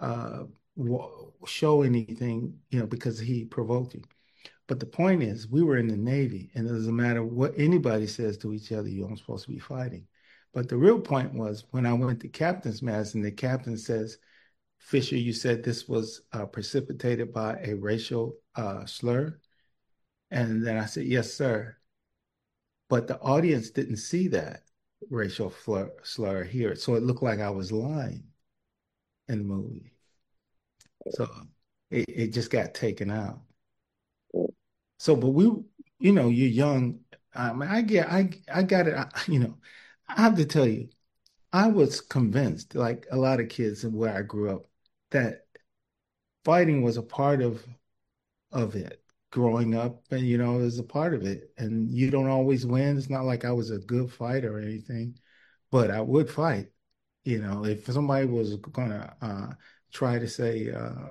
show anything, because he provoked you. But the point is, we were in the Navy, and it doesn't matter what anybody says to each other, you're supposed to be fighting. But the real point was when I went to captain's mast, and the captain says, "Fisher, you said this was precipitated by a racial slur." And then I said, "Yes, sir." But the audience didn't see that racial slur here. So it looked like I was lying in the movie. So it just got taken out. So, but you're young. I got it. I have to tell you, I was convinced, like a lot of kids and where I grew up, that fighting was a part of it growing up, and it was a part of it. And you don't always win. It's not like I was a good fighter or anything, but I would fight. If somebody was gonna try to say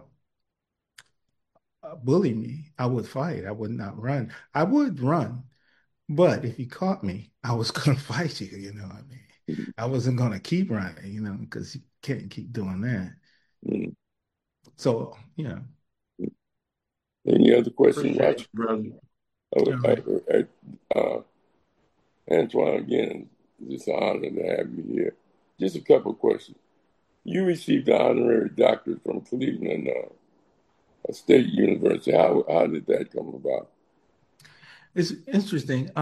bully me, I would fight. I would not run. I would run, but if you caught me, I was gonna fight you. What I mean, I wasn't gonna keep running. Because you can't keep doing that. Mm. So, Any other questions, Appreciate you, brother. Antoine, again, it's an honor to have you here. Just a couple of questions. You received an honorary doctorate from Cleveland State University. How did that come about? It's interesting.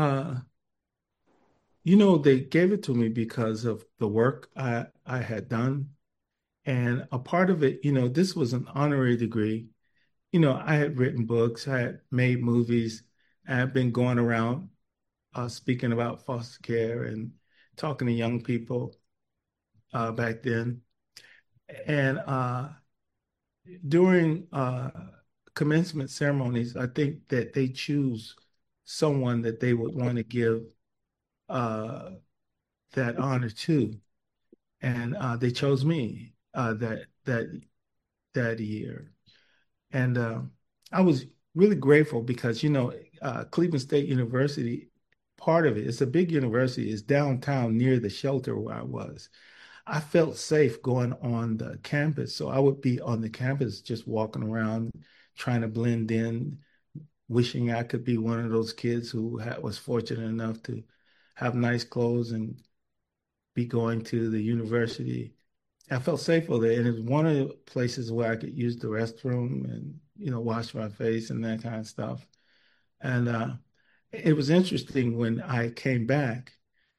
They gave it to me because of the work I had done. And a part of it, this was an honorary degree. I had written books, I had made movies, I had been going around speaking about foster care and talking to young people back then. And during commencement ceremonies, I think that they choose someone that they would want to give that honor to. And they chose me that year. And I was really grateful because, Cleveland State University, part of it, it's a big university, is downtown near the shelter where I was. I felt safe going on the campus. So I would be on the campus just walking around, trying to blend in, wishing I could be one of those kids who was fortunate enough to have nice clothes and be going to the university. I felt safe over there. And it was one of the places where I could use the restroom and, wash my face and that kind of stuff. And it was interesting when I came back,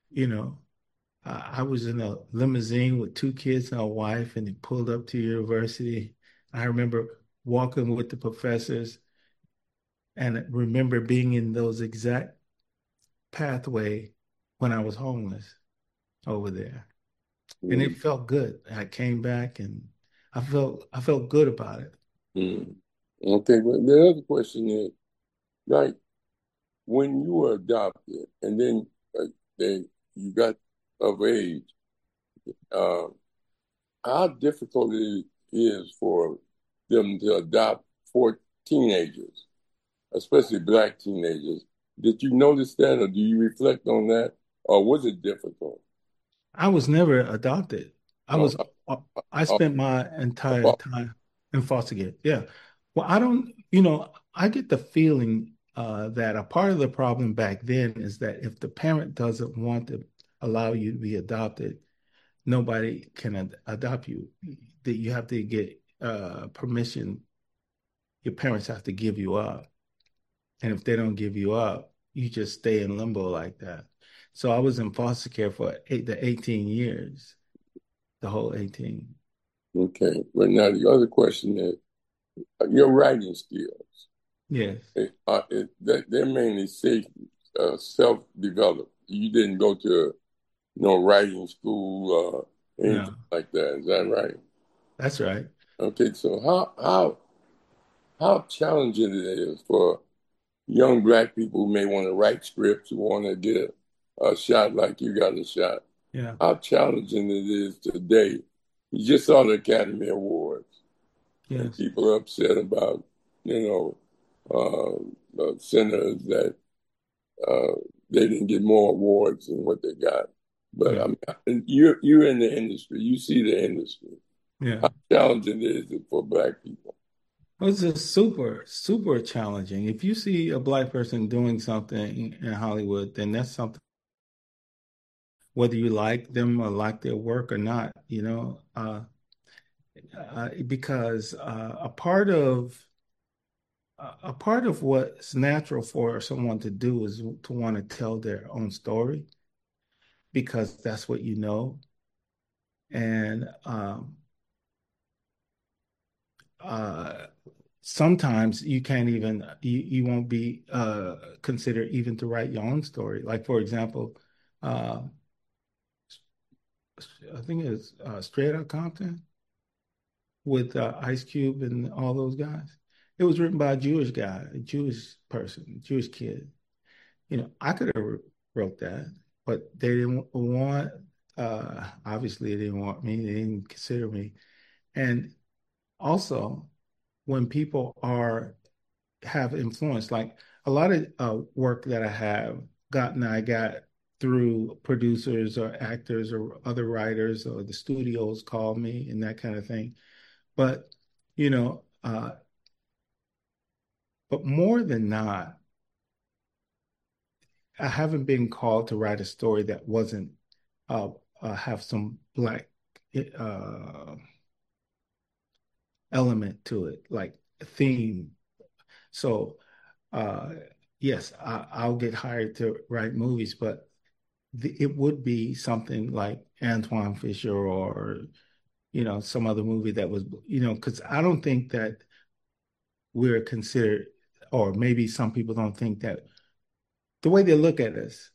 I was in a limousine with two kids and a wife, and they pulled up to university. I remember walking with the professors and remember being in those exact pathway when I was homeless over there. And it felt good. I came back and I felt good about it. Mm. Okay, but the other question is, like, when you were adopted and then you got of age, uh, how difficult it is for them to adopt for teenagers, especially black teenagers. Did you notice that, or do you reflect on that, or was it difficult? I was never adopted. I Uh, was uh, I uh, spent my entire uh, time in foster care. Yeah. Well, I don't, I get the feeling that a part of the problem back then is that if the parent doesn't want to allow you to be adopted, nobody can adopt you. That you have to get permission. Your parents have to give you up. And if they don't give you up, you just stay in limbo like that. So I was in foster care for the 18 years, the whole 18. okay, but now the other question is your writing skills. Yes. They're mainly self-developed. You didn't go to no writing school anything No, like that. Is that right? that's right. Okay, so how challenging it is for young black people who may want to write scripts, who want to get a shot like you got a shot. Yeah. How challenging it is today. You just saw the Academy Awards, and Yes. people are upset about, sinners that uh, they didn't get more awards than what they got. But Yeah. I mean, you're in the industry. You see the industry. Yeah. How challenging is it for black people? It's just super, super challenging. If you see a black person doing something in Hollywood, then that's something, whether you like them or like their work or not, because a part of what's natural for someone to do is to want to tell their own story because that's what you know. And uh, sometimes you can't even you won't be considered even to write your own story. Like for example, uh, I think it's Straight Outta Compton with Ice Cube and all those guys. It was written by a Jewish guy, a Jewish person, Jewish kid. I could have wrote that, but they didn't want. Obviously, they didn't want me. They didn't consider me. And also, when people have influence, like a lot of work that I got through producers or actors or other writers or the studios call me and that kind of thing. But you know, but more than not, I haven't been called to write a story that wasn't have some black uh, element to it, like a theme. So, uh, yes, I'll get hired to write movies, but it would be something like Antoine Fisher or, some other movie that was, because I don't think that we're considered, or maybe some people don't think that the way they look at us,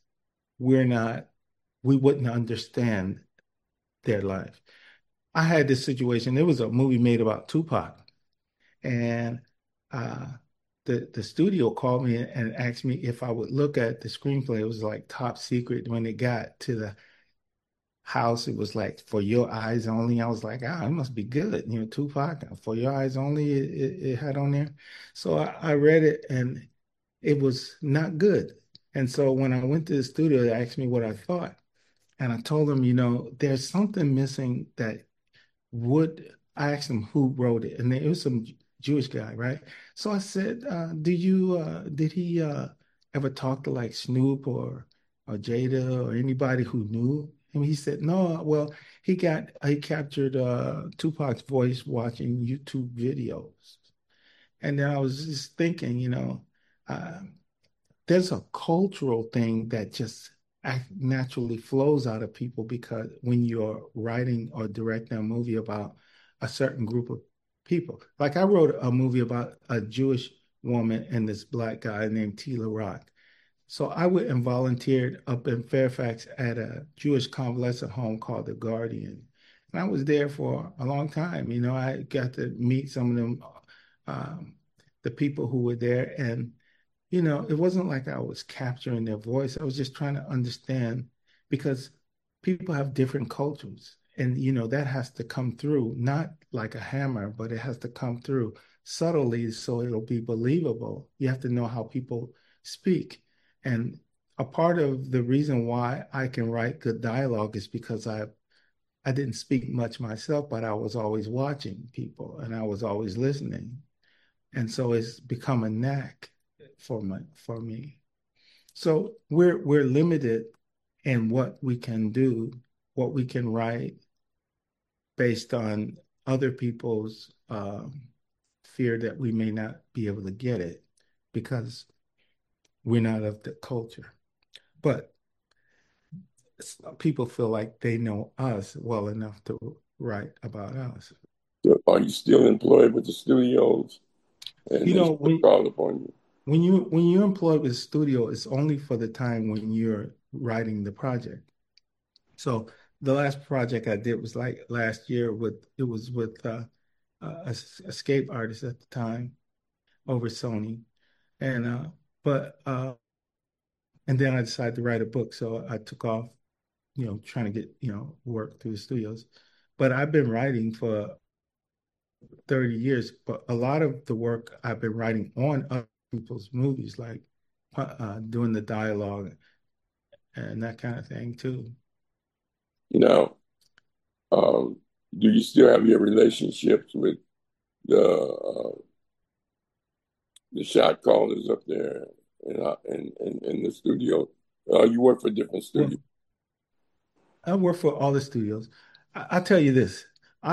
we wouldn't understand their life. I had this situation. There was a movie made about Tupac, and uh, the studio called me and asked me if I would look at the screenplay. It was like top secret. When it got to the house, it was like for your eyes only. I was like, it must be good. Tupac, for your eyes only, it had on there. So I read it and it was not good. And so when I went to the studio, they asked me what I thought. And I told them, there's something missing that I asked them who wrote it. And it was some Jewish guy, right? So I said, did he ever talk to like Snoop or Jada or anybody who knew him? He said, no, well, he captured Tupac's voice watching YouTube videos. And then I was just thinking, uh, there's a cultural thing that just naturally flows out of people because when you're writing or directing a movie about a certain group of people, like I wrote a movie about a Jewish woman and this black guy named Tila Rock. So I went and volunteered up in Fairfax at a Jewish convalescent home called The Guardian. And I was there for a long time. I got to meet some of them, the people who were there. And it wasn't like I was capturing their voice. I was just trying to understand because people have different cultures. And, that has to come through, not like a hammer, but it has to come through subtly so it'll be believable. You have to know how people speak. And a part of the reason why I can write good dialogue is because I didn't speak much myself, but I was always watching people and I was always listening. And so it's become a knack for me. So we're limited in what we can do, what we can write based on other people's fear that we may not be able to get it because we're not of the culture. But people feel like they know us well enough to write about us. So are you still employed with the studios? And when call upon you. When you're employed with a studio, it's only for the time when you're writing the project. So the last project I did was like last year with escape artist at the time over Sony, and and then I decided to write a book, so I took off, trying to get work through the studios. But I've been writing for 30 years, but a lot of the work I've been writing on other people's movies, like doing the dialogue and that kind of thing too. Do you still have your relationships with the shot callers up there in the studio? You work for different studios. I work for all the studios. I'll tell you this.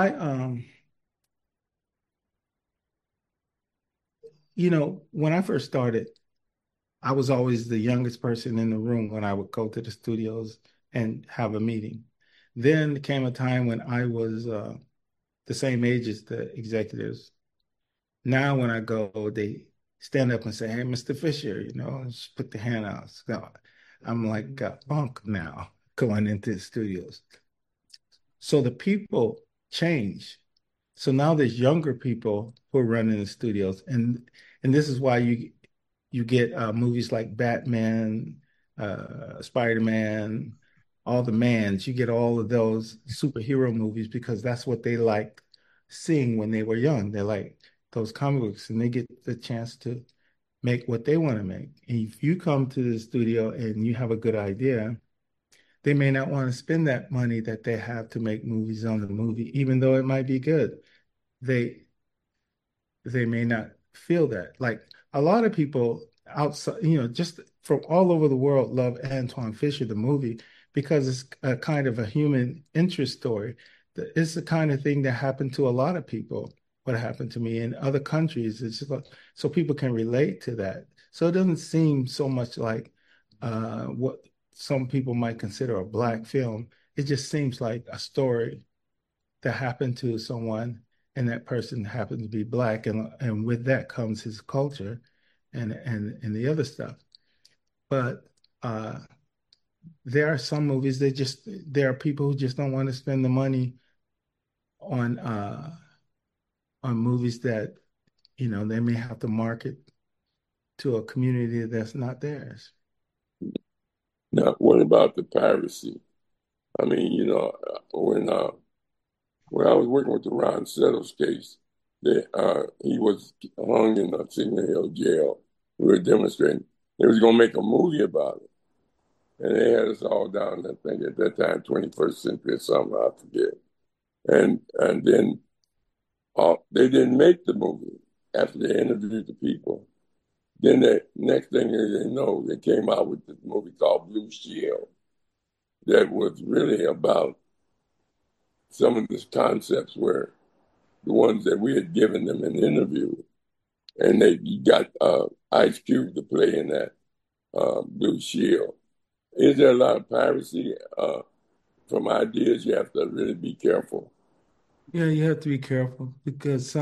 When I first started, I was always the youngest person in the room when I would go to the studios and have a meeting. Then came a time when I was the same age as the executives. Now when I go, they stand up and say, "Hey, Mr. Fisher," just put the hand out. So I'm like a punk now going into the studios. So the people change. So now there's younger people who are running the studios, and this is why you get movies like Batman, Spider-Man, all the Mans. You get all of those superhero movies because that's what they liked seeing when they were young. They like those comic books, and they get the chance to make what they want to make. And if you come to the studio and you have a good idea, they may not want to spend that money that they have to make movies on the movie, even though it might be good. They may not feel that. Like a lot of people outside, just from all over the world love Antwone Fisher, the movie, because it's a kind of a human interest story. It's the kind of thing that happened to a lot of people, what happened to me in other countries. It's just like, so people can relate to that. So it doesn't seem so much like what some people might consider a Black film. It just seems like a story that happened to someone, and that person happened to be Black, and with that comes his culture and the other stuff. But there are some movies there are people who just don't want to spend the money on movies that they may have to market to a community that's not theirs. Now, what about the piracy? I mean, when I was working with the Ron Settles case, he was hung in the Signal Hill jail. We were demonstrating. They was going to make a movie about it. And they had us all down, I think, at that time, 21st century or something, I forget. And then they didn't make the movie after they interviewed the people. Then the next thing they know, they came out with this movie called Blue Shield that was really about some of these concepts were the ones that we had given them in the interview. And they got Ice Cube to play in that Blue Shield. Is there a lot of piracy from ideas? You have to really be careful. Yeah, you have to be careful because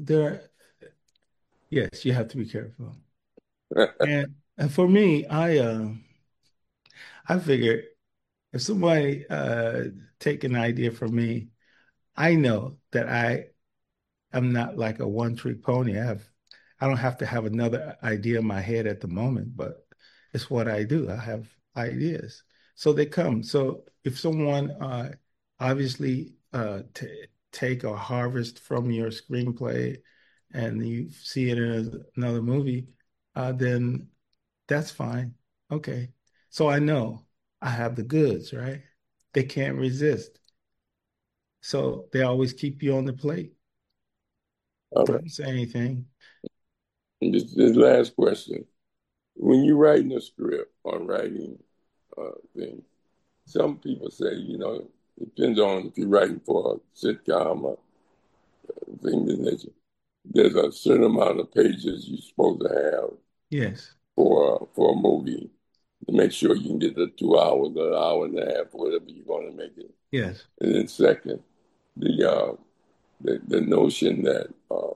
yes, you have to be careful. And for me, I figure if somebody take an idea from me, I know that I'm not like a one-trick pony. I don't have to have another idea in my head at the moment, but it's what I do. I have ideas. So they come. So if someone obviously take or harvest from your screenplay and you see it in another movie, then that's fine. Okay. So I know I have the goods, right? They can't resist. So they always keep you on the plate. All right. Don't say anything. And this last question. When you're writing a script or writing things, some people say, it depends on if you're writing for a sitcom or things of that nature. There's a certain amount of pages you're supposed to have Yes. for a movie to make sure you can get the 2 hours, an hour and a half, whatever you're going to make it. Yes. And then second, the notion that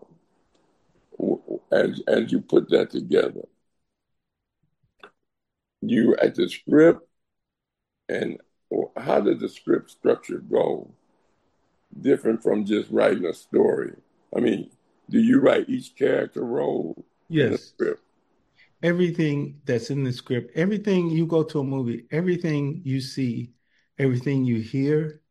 as you put that together, you write the script, and how did the script structure go different from just writing a story? I mean, do you write each character role in the Yes. script? Everything that's in the script, everything you go to a movie, everything you see, everything you hear,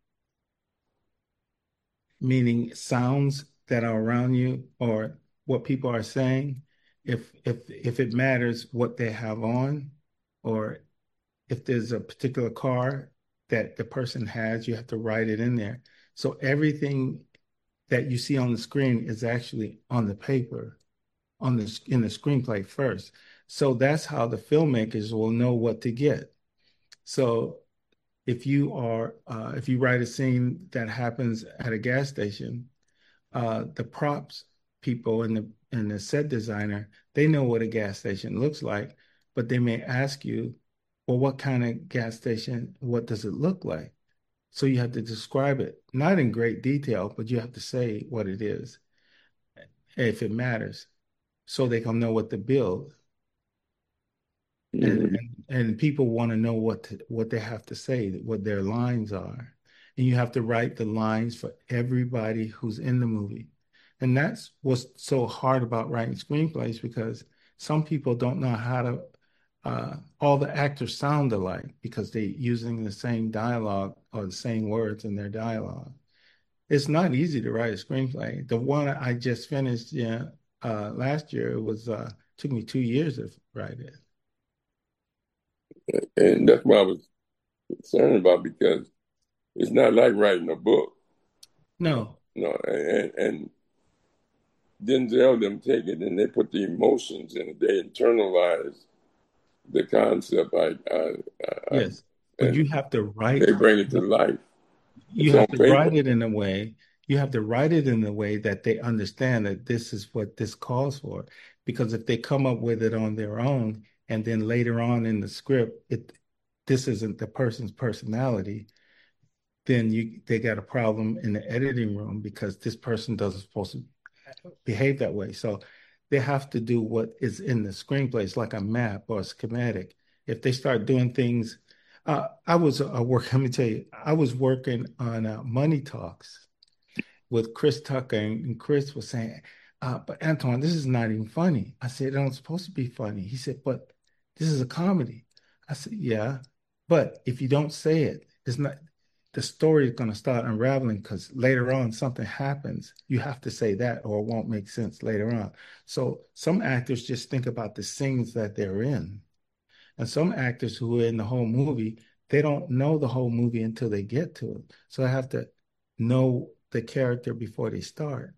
meaning sounds that are around you or what people are saying, if it matters what they have on, or if there's a particular car that the person has, you have to write it in there. So everything that you see on the screen is actually on the paper, in the screenplay first. So that's how the filmmakers will know what to get. So if you write a scene that happens at a gas station, the props people and the set designer, they know what a gas station looks like, but they may ask you, well, what kind of gas station? What does it look like? So you have to describe it, not in great detail, but you have to say what it is, if it matters, so they can know what to build. Mhm. And people want to know what they have to say, what their lines are. And you have to write the lines for everybody who's in the movie. And that's what's so hard about writing screenplays, because some people don't know how to all the actors sound alike because they're using the same dialogue or the same words in their dialogue. It's not easy to write a screenplay. The one I just finished, last year, it was took me 2 years to write it. And that's what I was concerned about, because it's not like writing a book, No, and Denzel them take it and they put the emotions in it. They internalize the concept, yes, but you and have to write. they bring it to life. You It's on have to paper. write it in a way. You have to write it in a way that they understand that this is what this calls for. Because if they come up with it on their own, and then later on in the script, this isn't the person's personality, then they got a problem in the editing room because this person doesn't supposed to behave that way. So they have to do what is in the screenplay. It's like a map or a schematic. If they start doing things, let me tell you, I was working on Money Talks with Chris Tucker, and Chris was saying, but Antoine, this is not even funny. I said, it's supposed to be funny. He said, but this is a comedy. I said, yeah, but if you don't say it, it's not, the story is going to start unraveling because later on something happens. You have to say that or it won't make sense later on. So some actors just think about the scenes that they're in. And some actors who are in the whole movie, they don't know the whole movie until they get to it. So I have to know the character before they start.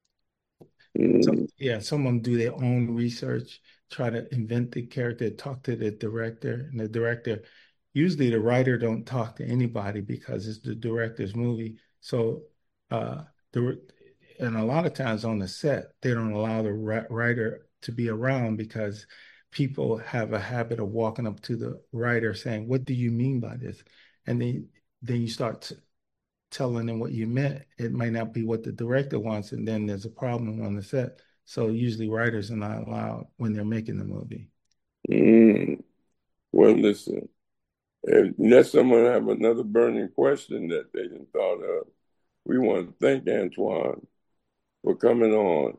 So, Mm. yeah, some of them do their own research, try to invent the character, talk to the director, and the director, usually the writer don't talk to anybody because it's the director's movie. So, uh, the and a lot of times on the set, they don't allow the writer to be around because people have a habit of walking up to the writer saying, "What do you mean by this?" And then you start telling them what you meant. It might not be what the director wants, and then there's a problem on the set. So usually writers are not allowed when they're making the movie. Mm. Well, listen, unless someone have another burning question that they didn't thought of, we want to thank Antoine for coming on,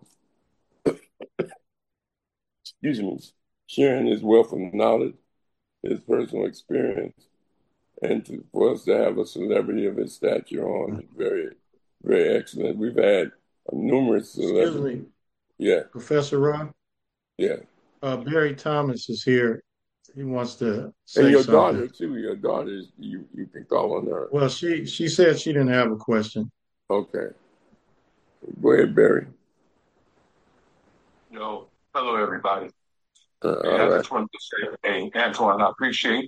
excuse me, sharing his wealth of knowledge, his personal experience, and for us to have a celebrity of his stature on is very, very excellent. We've had numerous Excuse celebrities. me, Yeah, Professor Ron. yeah. Barry Thomas is here. He wants to And say your something. daughter too. Your daughter, you can call on her. Well, she said she didn't have a question. Okay. Go ahead, Barry. Yo, hello everybody. All I right. just wanted to say, hey, Antoine, I appreciate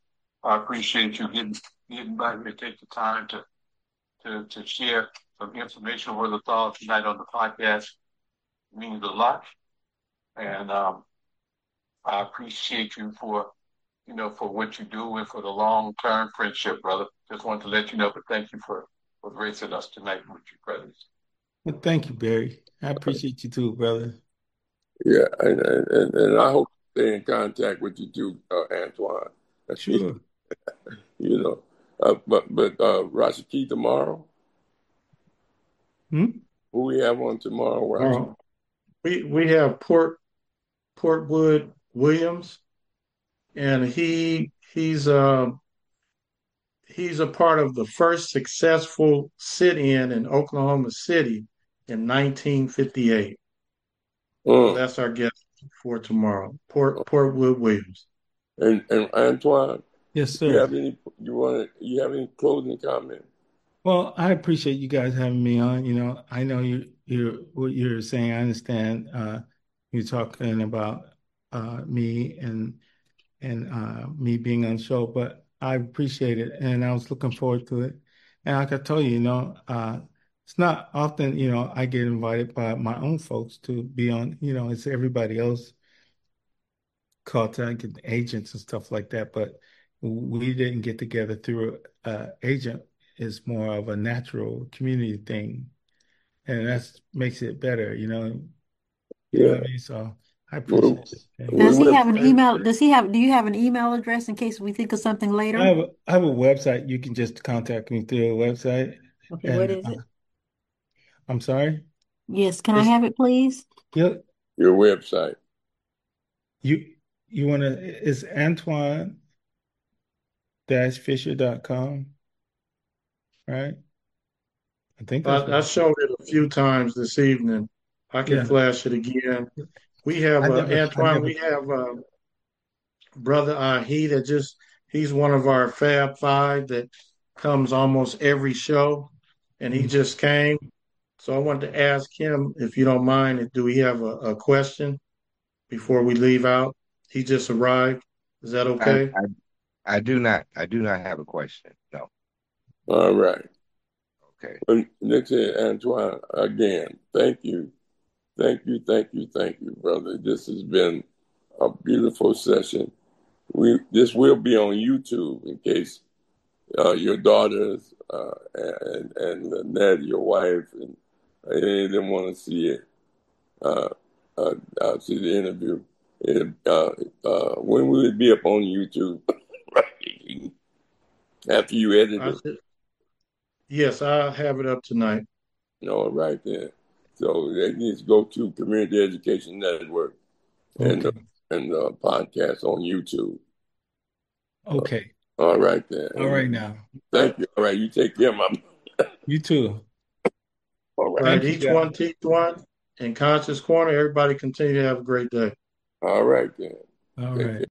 you getting by me to take the time to share some information with us all tonight on the podcast. It means a lot, and I appreciate you for what you do and for the long term friendship, brother. Just wanted to let you know, but thank you for gracing us tonight with your presence. Well, thank you, Barry. I appreciate you too, brother. Yeah, and I hope to stay in contact with you too, Antoine. Sure. You know, but Rashiki tomorrow. Hmm? Who we have on tomorrow, Rashiki? We have Portwood Williams, and he's a part of the first successful sit-in in Oklahoma City in 1958. So that's our guest for tomorrow, Portwood Williams. And Antoine, Yes, sir. You have any closing comment? Well, I appreciate you guys having me on. You know, I know what you're saying. I understand you're talking about me and me being on the show, but I appreciate it, and I was looking forward to it. And like I told you, it's not often, I get invited by my own folks to be on. It's everybody else contact and agents and stuff like that, but we didn't get together through agent. It's more of a natural community thing, and that makes it better, You know what I mean? So I appreciate it. Does he have an email? Do you have an email address in case we think of something later? I have a website. You can just contact me through a website. Okay, what is it? I'm sorry? Yes, can I have it, please? Your website. You want to, it's Antoine-Fisher.com, right? I think that's I showed it a few times this evening. I can flash it again. We have Antoine. We have Brother Ahi he's one of our Fab Five that comes almost every show, and he just came. So I wanted to ask him, if you don't mind, do we have a question before we leave out? He just arrived. Is that okay? I do not have a question. No. All right. Okay. Well, next, Antoine, again, thank you, brother. This has been a beautiful session. This will be on YouTube in case your daughters and Lynette, your wife, and any of them want to see it. See the interview. When will it be up on YouTube? After you edit it? Yes, I'll have it up tonight. All right then. So they need to go to Community Education Network and the podcast on YouTube. Okay. All right then. All right now. Thank you. All right, you take care, Mom. You too. All right. Each one teach one. In Conscious Corner, everybody continue to have a great day. All right then. All right.